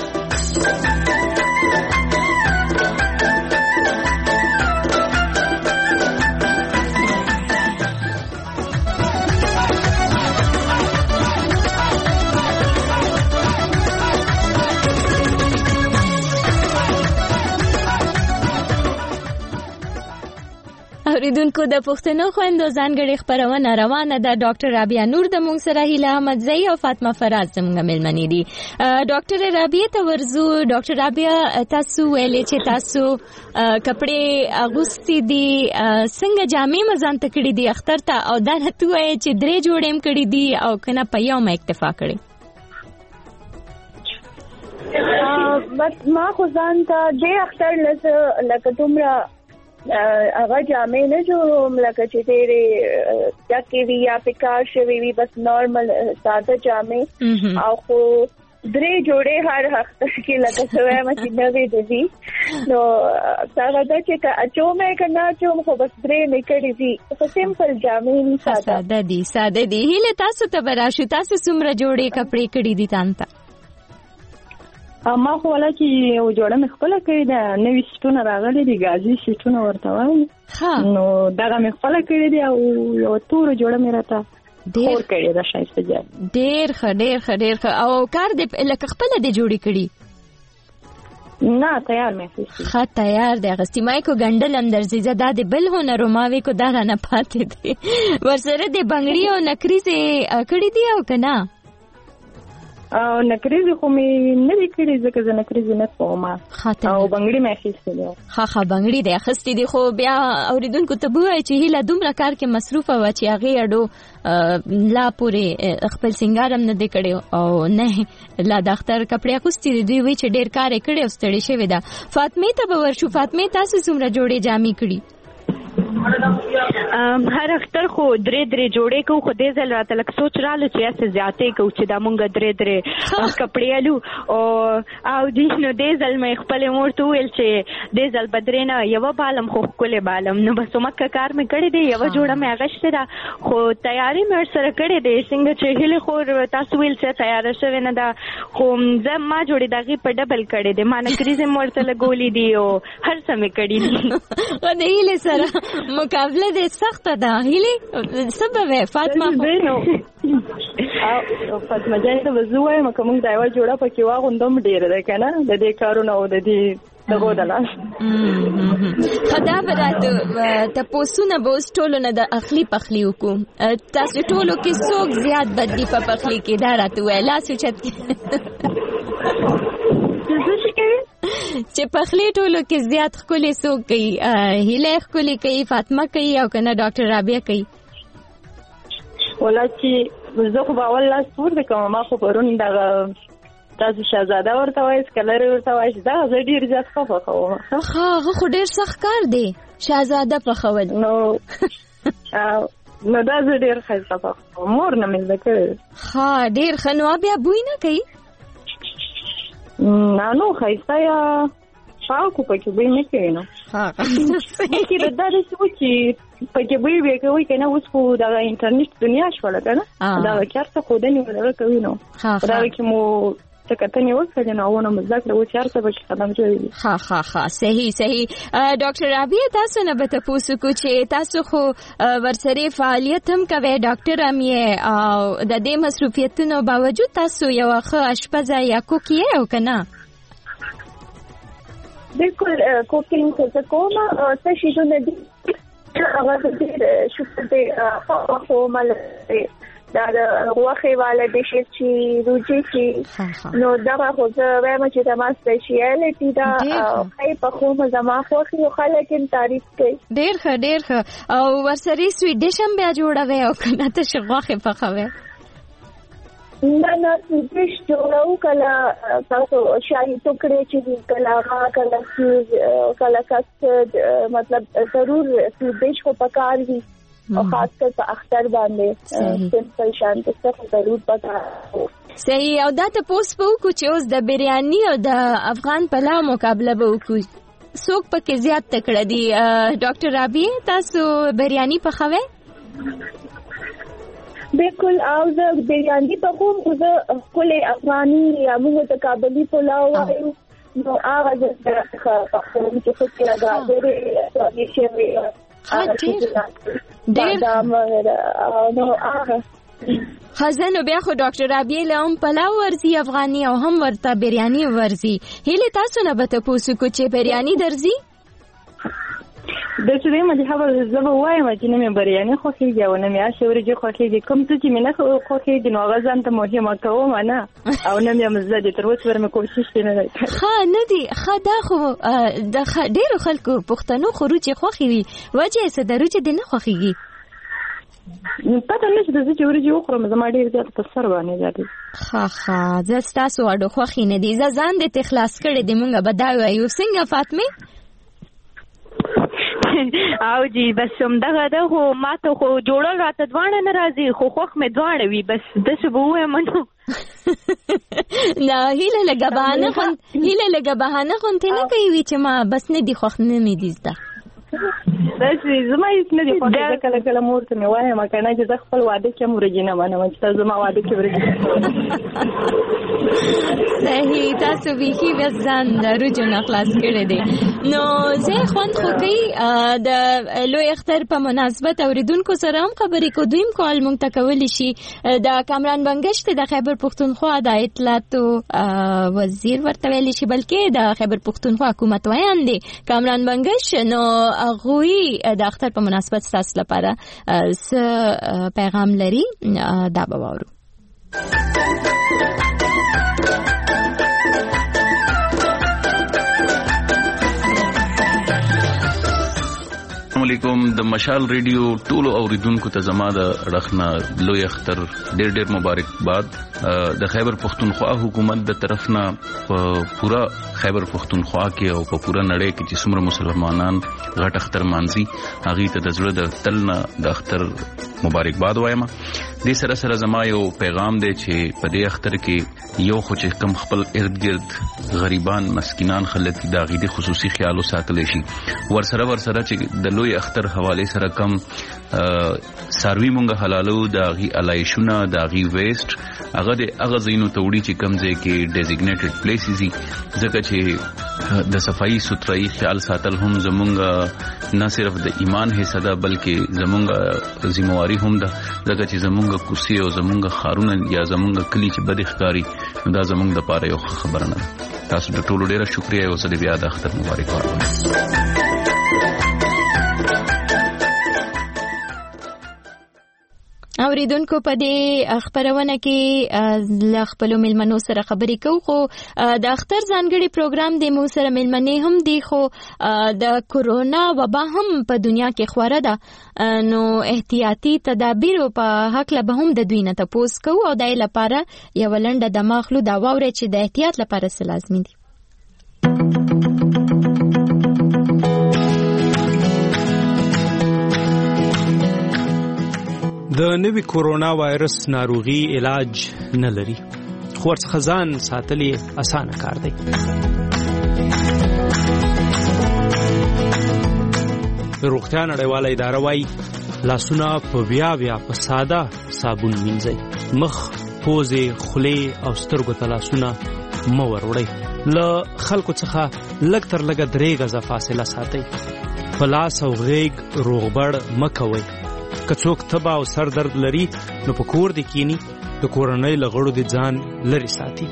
اوریدونکو د پښتنو خويندو ځانګړي خبرونه روانه ده. ډاکټر رابعه نور د مونږ سره هیله احمدزئی او فاطمه فراز زموږ ملمنې دي. ډاکټر رابعه ته ورزو. ډاکټر رابعه تاسو ویلې چې تاسو کپڑے اغوستي دي څنګه جامې مزان تکړې دي اختر ته او دا نتو چې درې جوړېم کړې دي او کنه په یو ما اکتفا کړې؟ بس ما خو ځان ته دې اختر لزه لکه دومره هغه جامې نه جوړوم لکه چې ډېرې ډکې وي یا پکار شوي وي بس نارمل ساده جامې او خو درې جوړې هر اختر کې لکه څه وایم چې نوې دي نو هغه دا چې اچوم یې که نه اچوم خو بس درې مې کړې دي خو سمپل جامې وي ساده دي ساده دي. هیله تاسو ته به راشو تاسو څومره جوړې کپړې کړې دي تان ته؟ ما خو ولا کې یو جوړه مې خپل کړی دا نوې سټونه راغلي دي غازي سټونه ورته وایي نو دا مې خپل کړی دی او یو تور جوړه مې راته ډېر کړی دا شایسته ځای ډېر ښه ډېر ښه ډېر ښه. او کار دې لکه خپل دې جوړې کړی؟ نه تیار مې اخیستی. ښه تیار دی اخیستی. ما کو ګنډل هم درځي زه دا د بل هنر ماوي کو دا نه پاتې دي ورسره د بنگړي او نکریزې کړې دي او کنه؟ او نکریزې خو مې نه دي کړې ځکه زه نکریزې نه کوم او بنګړي مې اخیستې دي. ښه ښه بنګړي دې اخیستې دي خو بیا اوریدونکو ته به وایي چې هیله دومره کار کې مصروفه وه چې هغې اډو لا پورې خپل سینګار هم نه دی کړی او نه لا د اختر کپړې اخیستې دي. دوی وایي چې ډېر کار یې کړی او ستړې شوې ده. فاطمې ته به ورشو. فاطمې تاسو څومره جوړې جامې کړي؟ هر اختر خو درې درې جوړې کو خو دې ځل راته لک سوچ رااله چې اسه زیاتې کو چې دا مونږ درې درې کپڑے الو او او دې نو دې ځل مې خپل مور ته ویل چې دې ځل بدرې نه یو بالم خو کولې بالم نو بس مکه کار مې کړې دی یو جوړه مې اغشته دا خو تیاری مې سره کړې دی څنګه چې هله خو تاسو ویل چې تیار شوه نه دا خو زه ما جوړې دغه په ډبل کړې دی ما نه کریزه مور ته لګولې دی او هر څه مې کړې دي او دې له سره مقابله دې سخت ده هله سبب فاطمه او فاطمه جان ته وزوي مکه موږ دا یو جوړه پکې واغوندم ډیر ده کنه د دې کارونه او د دې دغه دلاس خدا برات ته پوسونه به ټولو نه د اخلي پخلي وکم تاسو ټولو کې څوک زیات بدلی په پخلي کې دا راته ویلا سوچت چې پخلی ټولو کې زیات خولي څوک کوي هله خولي کوي فاطمه کوي او کنه ډاکټر رابعه کوي ولکه زه خو باور لا سپور د کوم ما خو پرون دا تاسو شهزاده ورته وایي سکلر ورته وایي دا زه ډیر زیات خفه کوم خو هغه خو ډیر سخت کار دی شهزاده په خول نو نو دا زه ډیر خفه کوم مور نه مې لکه ها ډیر خنوا بیا بوی نه کوي نه نو خایسته یا پاکو پکې به نه کوي نو ها چې دا د څه چې پکې به وي کوي کنه اوس خو دا انټرنیټ دنیا شوله کنه دا چارته خو دني ولا کوي نو دا کې مو تکتنی وکړه نو ونه مزاکره و چارته به قدم جوړي ها ها ها صحیح صحیح ډاکټر رابعه تاسو نه به تاسو کو چې تاسو خو ورسره فعالیت هم کوي ډاکټر هم یې او د دې مصروفیتونو باوجود تاسو یو ښه اشپز یا کوکی او کنه بالکل کوکینګ څه کوم څه شي نه دي هغه دې شوفته په خو مال دا غوخه والا ډیشز چې روجي چې نو دا خو زه وایم چې دا ما سپیشلیټی دا خای په خو مزما خو خو خلک تعریف کوي ډیر ښه ډیر ښه او ورسره سویټ ډیش هم بیا جوړوي او کنه ته شغوخه پخوي نه نه ډیش جوړو کله تاسو شاهي ټوکړې چې کله هغه کله چې کله کاست مطلب ضرور ډیش کو پکار دي او خاص کر په اختر باندې سمپل شانت څه ضرور پتا صحیح او دا ته پوس په کو چې اوس د بریاني او د افغان پلاو مقابله به وکړي څوک پکې زیات تکړه دي ډاکټر رابعه تاسو بریاني پخوي بالکل او زه بریاني پخوم زه خپل افغاني یا موږ ته کابلی پلاو وایو نو هغه د پخوم چې څه راغلي دی چې ها ډیر ډیر نو هغه خزانو بیا خو ډاکټر رابعه له هم پلاو ورزي افغاني او هم ورته بریاني ورزي هله تاسو نه به تاسو کو چې بریاني درزي د څه دی مې هغه زما وایم چې نه مې بریاني خو کېږي او نه مې اشوري خو کېږي کوم څه چې مې نه خو کېږي نو هغه ځان ته مهمه کوم نه او نه مې مزه تر اوسه ورمه کوشش نه کوي ها نه دی خدا خو د ډیرو خلکو پښتنو خروج خوخي وي وجه څه دروځي د نه خوخيږي پته نشته د چې ورجی وخورم زما ډیر زیات په سر باندې ځاتي ها ها زه تاسو اډو خوخي نه دي زه ځان دې تخلاص کړې دې مونږه بداوي یو څنګه فاطمه او جی بس هم دغه دغه ما ته خو جوړل راته دوانه ناراضي خو خوخ مې دوانه وي بس د څه بوه منو نه هیله لګه بهانه خو هیله لګه بهانه خو ته نه کوي چې ما بس نه دی خوخ نه مې دي بس زما هیڅ نه دی خو دا کله کله مور ته مې وایم کنه چې د خپل واده کې مرګ نه منم چې زما واده کې ورګ صحیح تاسو به هی وزن درجو نه خلاص کړی دی نو زه خوند خو کوي د لوی اختر په مناسبت اوریدونکو سره هم خبرې کو دویم کال مونږ ته کولی شي د کامران بنگشت د خیبر پختونخوا د اطلاعاتو وزیر ورته ویل شي بلکې د خیبر پختونخوا حکومت وایي دی کامران بنگش نو غوي د اختر په مناسبت تاسو لپاره س پیغام لري دا به وورو علیکم. د مشال ریډیو ټولو اوریدونکو ته زما د رخنا لوی اختر ډېر ډېر مبارکباد. د خیبر پختونخوا حکومت د طرفنا په پورا خیبر پختونخوا کې او په پورا نړۍ کې چې څومره مسلمانان غټ اختر مانځي هغه ته د زړه د تلنا د اختر مبارکباد وایم. د سره سره زما یو پیغام دی چې په دې اختر کې یو خو چې کم خپل ارد گرد غریبان مسکینان خلک دا غیدي خصوصي خیال وساتل شي. ور سره ور سره چې د لوی اختر حواله سره کم ساروی مونږه حلالو دا غي الایشونه دا غي ویسٹ هغه د هغه زینو توړي چې کم ځای کې ډیزیګنیټډ پلیسز دي ځکه چې د صفائی سترای خیال ساتل هم زمونږه نه صرف د ایمان حصہ ده بلکې زمونږه ذمہواری هم ده ځکه چې زمونږه کوسی او زمونږه خارونه یا زمونږه کلی چې بد ښکاری دا زمونږ د پاره یو خبره نه. تاسو د ټولو ډیره شکریا او زه بیا د اختر مبارک وایم. اوریدونکو په دې خبرونه کې ل خپل ملمنو سره خبرې کوو خو د اختر ځانګړي پروګرام د مو سره ملمنې هم دی خو د کورونا وبا هم په دنیا کې خوره ده نو احتیاطي تدابیر په حق له به هم د دوی نه تاسو کوو او دای لپاره یو لنډه د ماخلو دا ووره چې د احتیاط لپاره څه لازمي دي. د نوي کورونا وایرس ناروغي علاج نه لري خو ورڅ خزان ساتلې اسانه کار دی. روغتیا نړیواله اداره وايي لاسونه په بیا بیا په ساده صابون مینځئ. مخ، پوزې، خولې او سترګو ته لاسونه مه وروړئ. له خلکو څخه لږ تر لږه درې غزه فاصله ساتئ. په لاس او غېږ روغبړ مه کوئ. که څوک تبه او سر درد لري نو په کور دې کینی د کورنۍ له غړو دې ځان لرې ساتي.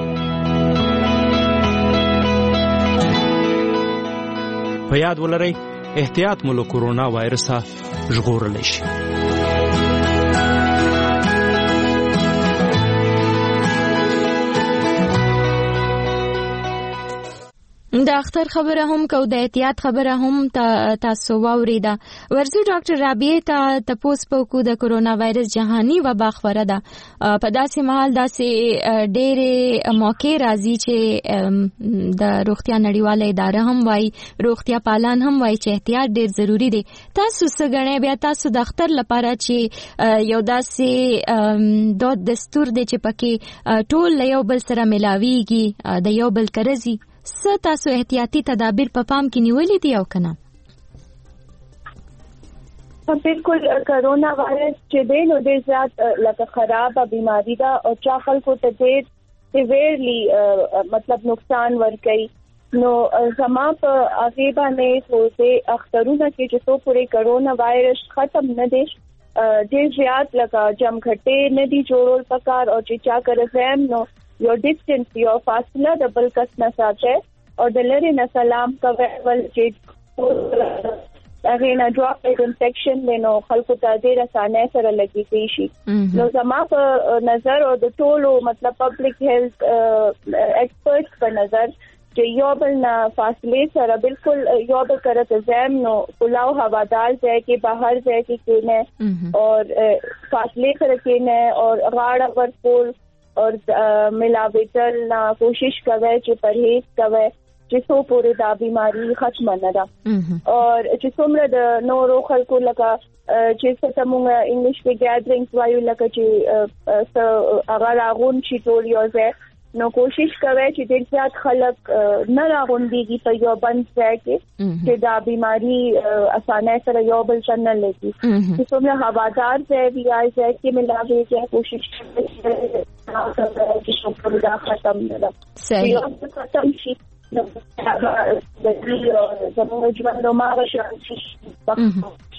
په یاد ولرئ احتیاط مو له کورونا وایرسه ژغورلی شي. د اختر خبره هم کو د احتیاط خبره هم تاسو واوریده. ورزو ډاکټر رابعه ته تپوس پوکو د کورونا وایرس جهاني وبا خبره ده. په داسې مهال داسې ډېرې موقع راځي چې د روغتیا نړیواله اداره هم وایي روغتیا پالان هم وایي چې احتیاط ډېر ضروری دی. تاسو څه ګڼئ بیا تاسو د اختر لپاره چې یو داسې د دستور دی چې پکې ټول له یو بل سره ملاویږي د یو بل کرزي څه تاسو احتیاطي تدابیر په پام کې نیولې دي او کنه؟ بالکل کرونا وایرس چې دی نو ډېر زیات لکه خرابه بیماری ده او چا خلکو ته ډېر سیویرلی مطلب نقصان ورکوي. نو زما په هغې باندې خو د اخترونه کې چې څو پورې کرونا وایرس ختم نه دی ډېر زیات لکه جمګټې نه دي جوړول پکار او چې چا کرزم نو یو ډیسټنس یو فاصله د بل کس نه ساتي او د لری نه سلام کوي ول چې هغه نه ډراپلیټ انفیکشن نو خلکو ته ډیر اسانه سره لګي شي. نو زما په نظر او د ټولو مطلب پبلک هیلث ایکسپرټس په نظر چې یو بل نه فاصله سره بالکل یو بل کرته زم نو کلاو هوادار ځای کې بهر ځای کې کېنه او فاصله سره کېنه او غاړه ورکول اور ملاوټل نا کوشش کوي چې پرهیز کوي چې څو پورې دا بیماری ختم نه ده. اور چې څومره د نورو خلکو لکه چې څه موږ انګلیش په ګیدرینګز وایو لکه چې هغه راغون چې ټول یو ځای نو کوشش کوي چې ډېر زیات خلک نه راغونډيږي په یو بند ځای کې چې دا بیماری اسانه سره یو بل څنګه نه لګي. چې څومره هوادار ځای وي آی ځای کې ملاوي کې کوشش کوي چې څومره دا ختم نه ده. صحیح ختم شي نو دا د دې زموږ ژوند نو ما شي.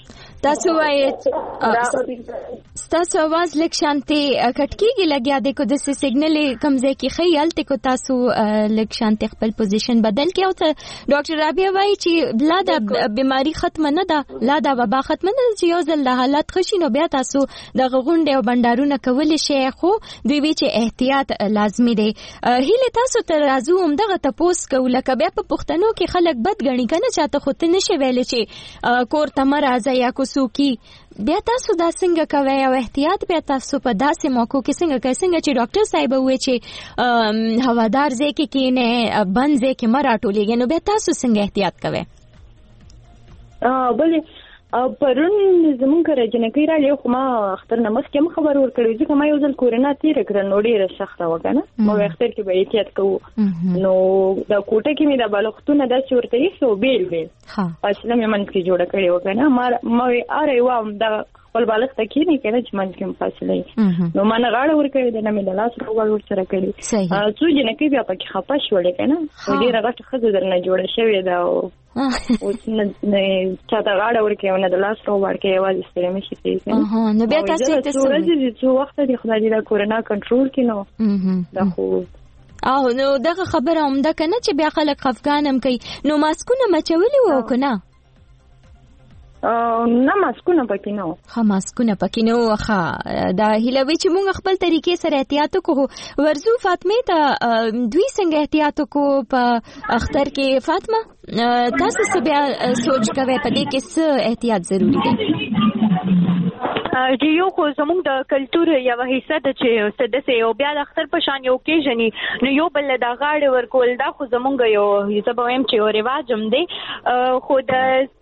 تاسو وایي ستاسو आवाज لک شانتي کټکیږي لګیا د کو د سیګنل کمزې کې خیال ته کو تاسو لک شانتي خپل پوزیشن بدل کې او ډاکټر رابعه وایي چې لا د بیماری ختم نه ده لا د وبا ختم نه چې یو ځل حالت خشي نو بیا تاسو د غونډې او بندارونه کول شي خو دوی وی چې احتیاط لازمي دی. هیله تاسو ته راځو هم دغه تاسو کو لکه بیا په پښتنو کې خلک بد غني کنه چاته خو ته نشي ویل چې کور ته مرزه یا کوسو کی بیا تاسو دا څنګه کوي او احتیاط بیا تاسو په داسې موکو کې څنګه کوي څنګه چې ډاکټر صاحب وایي چې هوادار ځای کې کینه بند ځای کې مراټولېږي نو بیا تاسو څنګه احتیاط کوي؟ ا بلې پرون زمون کړه جنکی را لیو خو ما اختر نه مخکې هم خبر ورکړی چې ما یو ځل کورونا تیر کړ نو ډیره سخته وکنه مو اختر کې به احتیاط کوو نو دا کوټه کې مې د بالښتونه داسې ورته یې سو بیل بیل ها اصله مې من کې جوړ کړی وکنه ما ما اره و دا خپل بالښت کې نه کنه چې من کې فاصله نو ما نه غاړه ورکړی د نه مې د لاس روغړ ور سره کړی څو جنکی بیا پکې خپه شولې کنه ډیره غټه خزه درنه جوړه شوې دا اوس نه چاته غاړه ورکې او نه د لاس رو ورکې یوازې ستړي مشي کېږي نو بیا تاسو ته څه ورځې څو وخت دی خدای دې دا کورونا کنټرول کړي نو دا خو او نو دغه خبره هم ده کنه چې بیا خلک خفګان هم کوي نو ماسکونه مچولي وو کنه نه ماسکونه پکې نه ها ماسکونه پکې نه ښه دا هیلوي چې موږ خپل طریقې سره احتیاط وکړو. ورزو فاطمه ته دوی څنګه احتیاط وکړو په اختر کې؟ فاطمه تاسو څه بیا سوچ کوئ په دې کې څه احتیاط ضروری دی؟ چې یو خو زموږ د کلچر یو حصہ د چې سدسه او بیا د اختر په شان یو کېژنی نو یو بل د غاړه ورکول دا خو زموږ یو زبم چې یو رواج هم دی خو د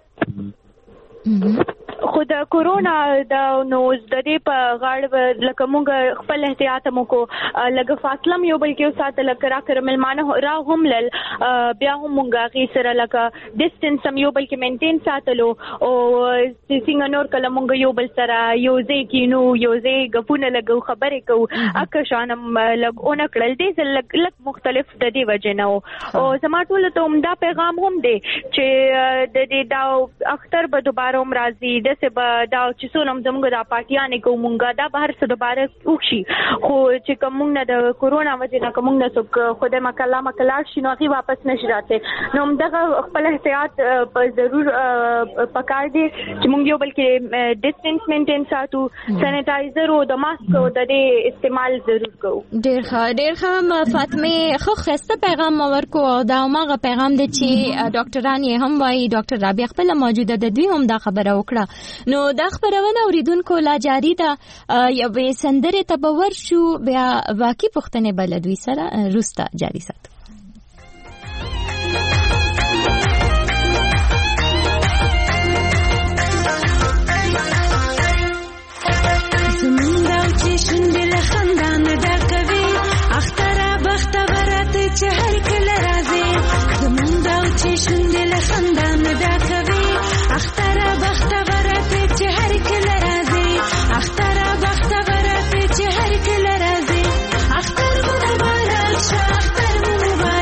خو د کورونا د نو د دې په غاړه لکه موږ خپل احتیاط مو کو لکه فاصله یو بل کې ساتل لکه را کرملمانه را هم لل بیا هم موږ غي سره لکه ډیسټنس هم یو بل کې مینټین ساتلو او څنګه نور کله موږ یو بل سره یو ځای کې نو یو ځای غفونه لګو خبرې کو اکه شانم لګونه کړل دي لګ لګ مختلف د دې وجه نه او زما ټول ته عمده پیغام هم دی چې د دې دا اختر به دوباره هم راځي دسه به دا چې څونم زموږ د پارټیانې کومګه دا بهر څه دوباره وشي خو چې کوم نه د کورونا وجه نه کوم نه څوک خدای مکلا مکلا شي نو هغه واپس نشي راته نو دغه خپل احتیاط په ضرور پکار دي چې موږ یو بلکې ډیسټنس مینټین ساتو سانیټایزر او د ماسک او د دې استعمال ضرور کوو. ډیر ښه ډیر ښه فاطمه خو خسته پیغام ورکو او دا ماغه پیغام دی چې ډاکټران یې هم وایي ډاکټر رابعه خپل موجوده د دوی هم دا خبره وکړه نو دا خبرونه اوریدونکو لا جاری ده یو سندره تبور شو بیا واقعي پښتنه بلدوي سره روستا جاری سات زمونږ چې شندل خندان دا کوي اختره بختورات چې هر کله راځي زمونږ چې شندل خندان دا کوي اختره بختورات چې هر کله راځي اختره بختورات چې هر کله راځي اختر مبارک شه اختر مبارک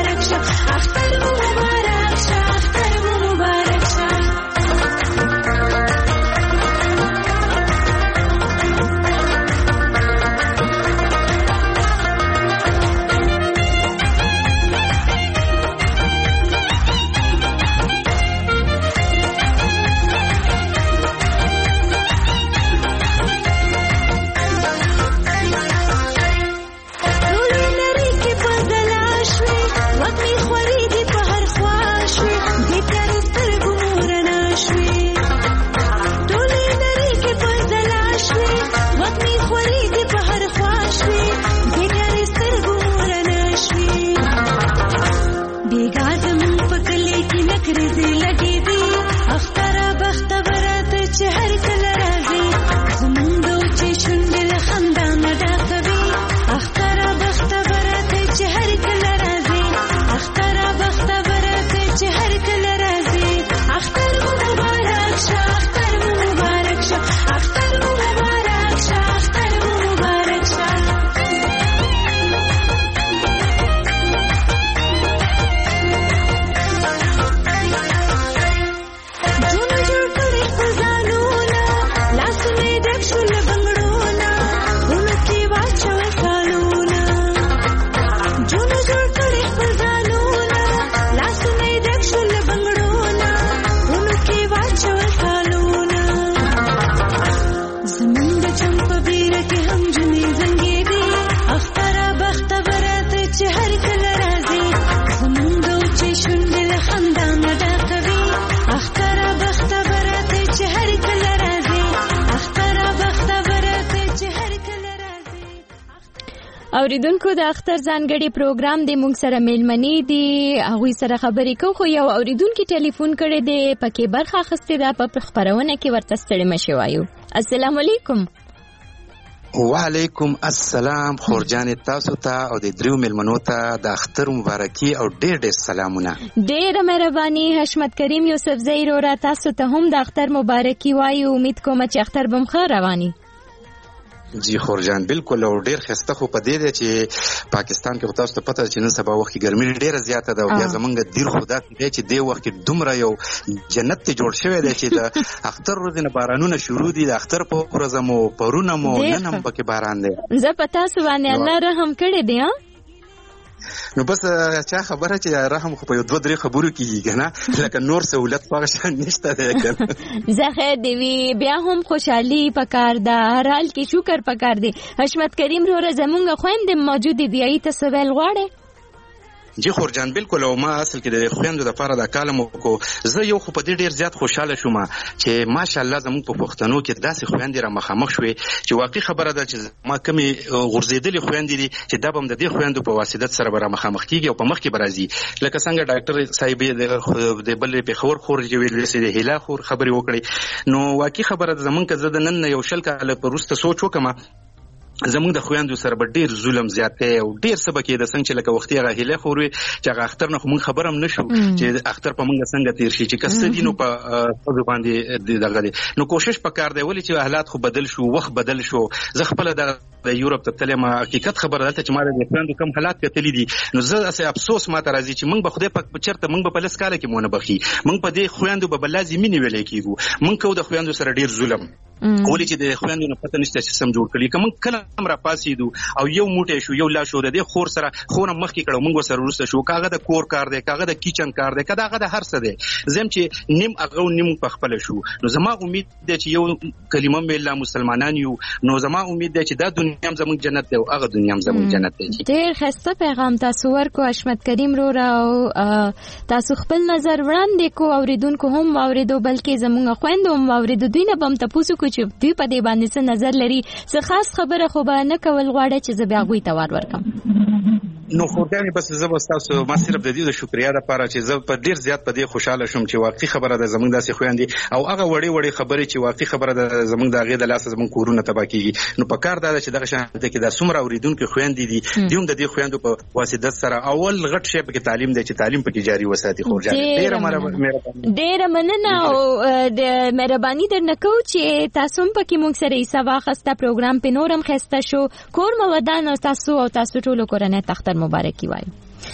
اوریدونکو د اختر ځانګړي پروګرام د مونږ سره میلمنې دي هغوی سره خبرې کوو خو یو اوریدونکي ټلیفون کړی دی پکې برخه اخیستې ده په خپرونه کې ورته ستړي مشې وایو. السلام علیکم. وعلیکم السلام خورجان تاسو ته او د دریو میلمنو ته د اختر مبارکي او ډېر ډېر سلامونه. ډېره مهرباني حشمت کریم یوسف زئی وروره تاسو ته هم د اختر مبارکي وایو. امید کوم چې اختر به ښه رواني. جی خورجان بالکل او ډیر خسته خو په دې دی چې پاکستان کې تاسو ته پته چې نن سبا وخت کې ګرمي ډیره زیاته ده او بیا زمونږ دیر خدا دی چې دی وخت کې دومره یو جنت ته جوړ شوی دی چې د اختر ورځ نه بارانونه شروع دي. د اختر په ورځ مو پرونه مو نن هم پکې باران دی. زه په تاسو باندې الله رحم کړی دی. نو بس چا خبره چې رحم خو په یو دوه درې خبرو کېږي که نه لکه نور سهولت په هغه شان نشته دی که نه. زه خیر دی وي بیا هم خوشحالي پکار ده هر حال کې شکر پکار دی. حشمت کریم وروره زمونږ خویندې موجودې دي هغې ته څه ویل غواړې؟ جی خورجان بالکل او ما اصل کې د خويندو د لپاره د کالم کو زه یو خو په دې ډیر زیات خوشاله شوم چې ماشاءالله زموږ په پښتنو کې داسې خويندې را مخامخ شوې چې واقعي خبره ده چې ما کمی غورځېدلې خويندې دي چې دا به د دې خويندو په واسطه سره به را مخامخ کیږي او په مخ کې برازي لکه څنګه ډاکټر صاحب د بل په خبر خور چې ویل سي د هلا خور خبري وکړي. نو واقعي خبره ده زمونږ زه د نن یو شل کال په وروسته سوچ وکم زمونږ د خويندو سره به ډیر ظلم زیاته او ډیر سبا کې د څنګه چې لکه وختي هغه هله خوري چې هغه اختر نه موږ خبرم نشو چې اختر په موږ څنګه تیر شي چې کسته دینو په په باندې دغه دي. نو کوشش وکړ دی ولې چې حالات خو بدل شو وخت بدل شو. زه خپل د د یورپ ته تلم حقیقت خبره ده چې ما د خويندو کم حالات کتلې دي. نو زه اسه افسوس ما ته راځي چې موږ به خدای پاک په چرته موږ په لس کال کې مونږ بخي موږ په دې خويندو به لازمي نیولې کیږو. موږ کو د خويندو سره ډیر ظلم ولې چې د خويندو نه پته نشته چې سم جوړ کړي کوم کله را پاسېدو او یو موټی شو یو لا شو د دې خور سره خور مخ کې کړو موږ سره ورسته شو کاغه د کور کار دی کاغه د کیچن کار دی کاغه د هر څه دی زم چې نیم هغه نیم په خپل شو. نو زما امید دی چې یو کلمه مله مسلمانان یو نو زما امید دی چې دا دنیا هم زموږ جنت دی او هغه دنیا هم زموږ جنت دی. ډېر ښه پیغام تاسو ورکو حشمت کریم وروره او تاسو خپل نظر وړاندې کو اوریدونکو هم اوریدو بلکې زموږ خويندو هم اوریدو دوی نه بم تاسو کو چې دوی په دې باندې څه نظر لري څه خاص خبره خو به نه کول غواړي چې زه بیا غوي توار ورکم. نو خورګانې بس زه بس تاسو ما صرف د دې د شکریا لپاره چې زه په ډیر زیات په دې خوشاله شوم چې واقعي خبره ده زمونږ داسې خويندې او هغه وړي وړي خبرې چې واقعي خبره ده زمونږ د هغې د لاسه زمونږ کورونه تباه کېږي. نو په کار دا ده چې دغه شان کې دا څومره اورېدونکي خويندې دي دوی هم د دې خويندو په واسطه سره اول غټ شی پکې تعلیم دی چې تعلیم پکې جاري وساتي. خورجانې ډېره مهرباني ډېره مننه او د مهرباني درنه کوو چې تاسو هم پکې موږ سره حصه واخیسته. پروګرام په نورم ښایسته شو. کور مو ودان او تاسو او تاسو ټولو کورنۍ ته اختر مبارکي وایو.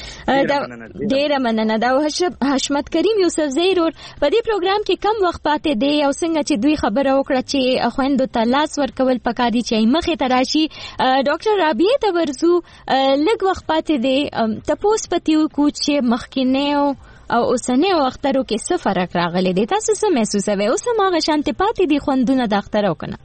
ډېره مننه. دا حشمت کریم یوسف زئی ورور په دې پروګرام کې کم وخت پاتې دی او څنګه چې دوی خبره وکړه چې خويندو ته لاس ورکول پکار دي چې مخې ته راشي. ډاکټر رابعه ته ورزو لږ وخت پاتې دی تپوس پتی وکړو چې مخکینه او اوسنه اخترو کې څه فرق راغلی دی تاسو څه محسوسوئ اوس هم هغه شانتې پاتې دي خوندونه د اختر او کنه؟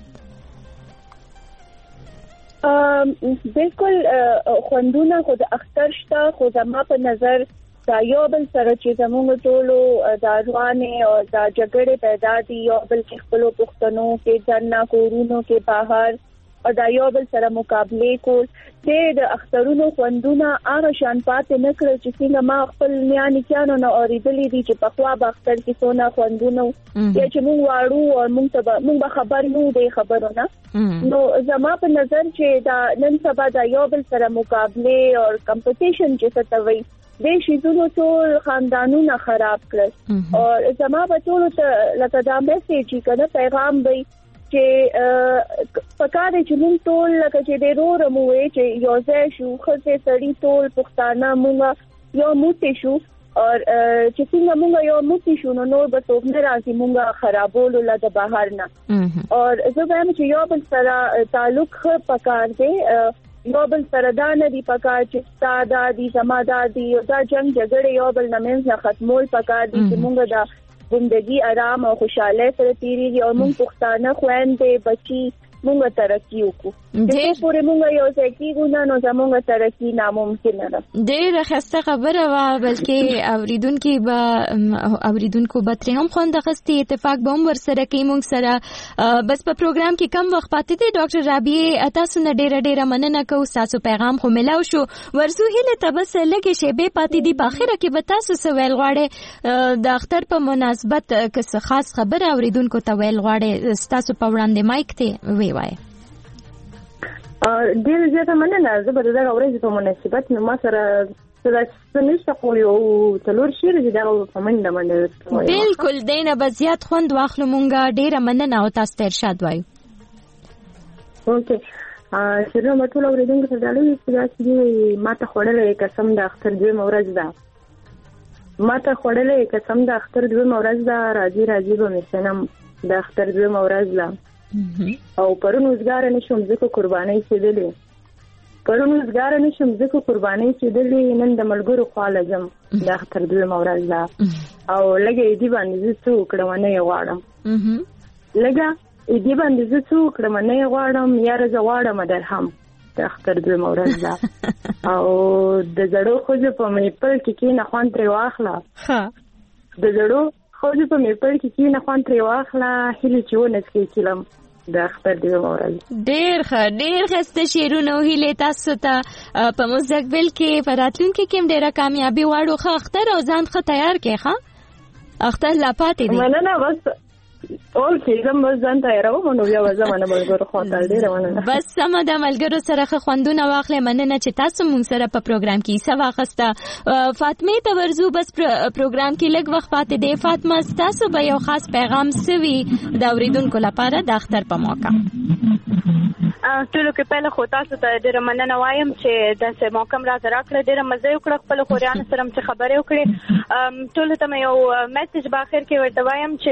بالکل خوندونه خو د اختر شته خو زما په نظر دا یو بل سره چې زموږ ټولو دا روانې او دا جګړې پیدا دي یو بل کې خپلو پښتنو کې ځنه کورونو کې بهر او دا یو بل سره مقابله کول د اخترونو خوندونه هغه شان پاتې نه کړل چې څنګه ما خپل میانې کانو نه اوریدلې دي چې په خوا به اختر کې څونه خوندونه یا چې موږ واړو او موږ ته موږ به خبر نه دی خبرونه. نو زما په نظر چې دا نن سبا دا یو بل سره مقابله او کمپټیشن چې څه ته وایي د شیزونو ټول خاندانونه خراب کړل او زما په ټولو ته لکه دا میسج کنه پیغام وي چې پکاره چې موږ ټول لکه چې د رور مو وي چې یو ځای شو خزه سړی ټول پښتانه موږ یو موټی شو او چې څنګه موږ یو موټی شو نو نور به څوک نه راځي موږ خرابولو لا د بهر نه او زه وایم چې یو بل سره تعلق پکار دی یو بل سره دا نه دی پکار چې ساده دي زماده دي دا جنگ جګړه یو بل نه منځ نه ختمول پکار دي چې موږ دا زندگی آرام او خوشاله سره تیریږي او موږ پښتانه خويندې بچي مونږ ترقی وکړو چې پورې مونږ یو ځای کېږو نه نو زمونږ ترقی ناممکنه ده. ډېره ښایسته خبره وه، بلکې اورېدونکي به اورېدونکو به ترې هم خوند اخیستي، اتفاق به هم ورسره کوي مونږ سره. بس په پروګرام کې کم وخت پاتې دی ډاکټر رابعې، تاسو نه ډېره ډېره مننه کوو، ستاسو پیغام خو ملاو شو. ورځو هیلې ته بس لږې شیبې پاتې دي، په اخره کې به تاسو څه ویل غواړئ د اختر په مناسبت، که څه خاص خبره اورېدونکو ته ویل غواړئ ستاسو په وړاندې مایک ته وی وایه. ډېر زیاته مننه. زه به د دغه ورځې په مناسبت نو ما سره څه نشته خو یو څلور شعر چې دغه په منډه منډه بالکل دی نه به زیات خوند واخلو مونږ. ډېره مننه او تاسو ته ارشاد وایو. اوکې شعرونه به ټول اورېدونکو ته ډالۍ چې داسې دي. ما ته خوړلی قسم د اختر دویمه ورځ ده، ما ته خوړلی قسم د اختر دویمه ورځ ده، راځي راځي به مې صنم د اختر دویمه ورځ ده. او پرون وزګاره نشم ځکه قربانۍ کېدلې، پرون وزګاره نشم ځکه قربانۍ کېدلې، نن د ملګرو خواله ځم د اختر دویمه ورځ ده. او لږه ایدي باندې زه څه وکړم نه یې غواړم، لږه ایدي باندې زه څه وکړم نه یې غواړم، یاره زه غواړم درهم د اختر دویمه ورځ ده. او د زړو ښځو په میپل کې کېنه خوند ترې واخله، د زړو ښځو په میپل کې کېنه خوند ترې واخله، هیلې چې ونڅکې چیلم د اختر دویمه ورځ. ډېر ښه، ډېر ښایسته شعرونه او هیلې تاسو ته په مستقبل کې په راتلونکي کې هم ډېره کامیابي غواړو. ښه اختر او ځان ښه تیار کړئ. ښه اختر لا پاتې دی. مننه. بس ټول کېږم بس ځان تیاروم نو بیا به ځم نه ملګرو خواته. ډېره مننه. بس سمه ده، ملګرو سره ښه خوندونه واخلئ. مننه چې تاسو مونږ سره په پروګرام کې حصه واخیسته. فاطمې ته ورځو، بس پروګرام کې لږ وخت پاتې دی. فاطمه ستاسو به یو خاص پیغام څه وي د اورېدونکو لپاره د اختر په موقع؟ ټولو کې پهله خو تاسو ته ډېره مننه وایم چې داسې موقع م راته راکړه. ډېره مزه یې وکړه، خپلو خوریانو سره م چې خبرې وکړې. ټولو ته مې یو میسج په آخر کې ورته وایم چې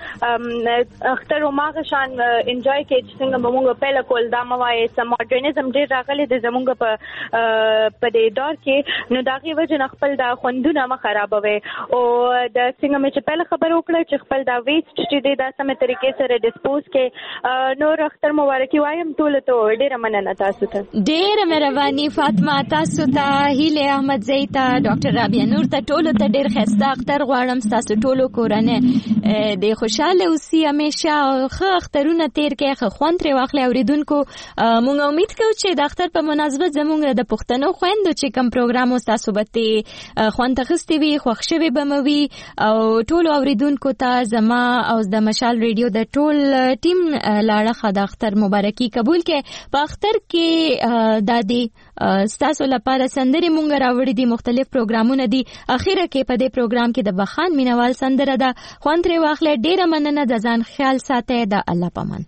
اختر هماغه شان انجوای کړئ چې څنګه به مونږ پیله کول. دا مه وایئ څه ماډرنیزم ډېر راغلی دی زمونږ په په دې دور کې، نو د هغې وجې نه خپل دا خوندونه مه خرابوئ. او د څنګه مې چې پیله خبره وکړه چې خپل دا ویسټ چې دی دا سمې طریقې سره ډسپوز کړئ. نور اختر مبارکي وایم ټولو ته. ډېره مننه تاسو ته. ډېره مهرباني فاطمه، تاسو ته، هیلې احمدزۍ ته، ډاکټر رابعه نور ته، ټولو ته ډېر ښایسته اختر غواړم. ستاسو ټولو کورنۍ د خوشحاله اوسي همیشه، ښه اخترونه تېر کړئ، ښه خوند ترې واخلئ. اورېدونکو موږ امید کوو چې د اختر په مناسبت زموږ د پښتنو خویندو چې کوم پروګرام و ستاسو به ترې خوند اخیستی وي، خوښ شوي به مو وي. او ټولو اورېدونکو ته زما او د مشال ریډیو د ټول ټیم له اړخه د اختر مبارکي قبول کړئ. په اختر کې دا دی ستاسو لپاره سندرې مونږ راوړي دي، مختلف پروګرامونه دي. اخیره کې په دې پروګرام کې د بخان مینوال سندره ده، خوند ترې واخلئ. ډېره مننه، د ځان خیال ساتئ، د الله پامان.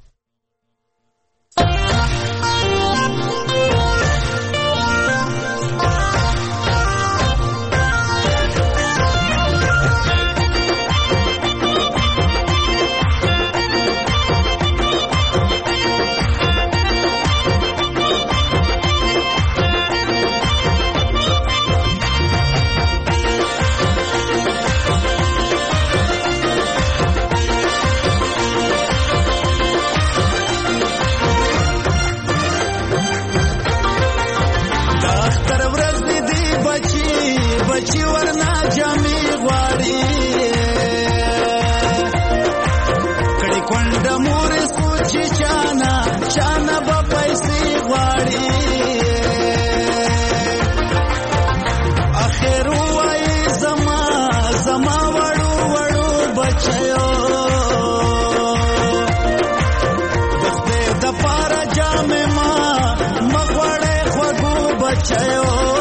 بچی ورنا جامې غواړي کړي کونډه مور سوچ چانا چانا به پیسې غواړي اخر وای زما زما وړو وړو بچیو دغه د پاره جامې ما مغوړې خوګو بچیو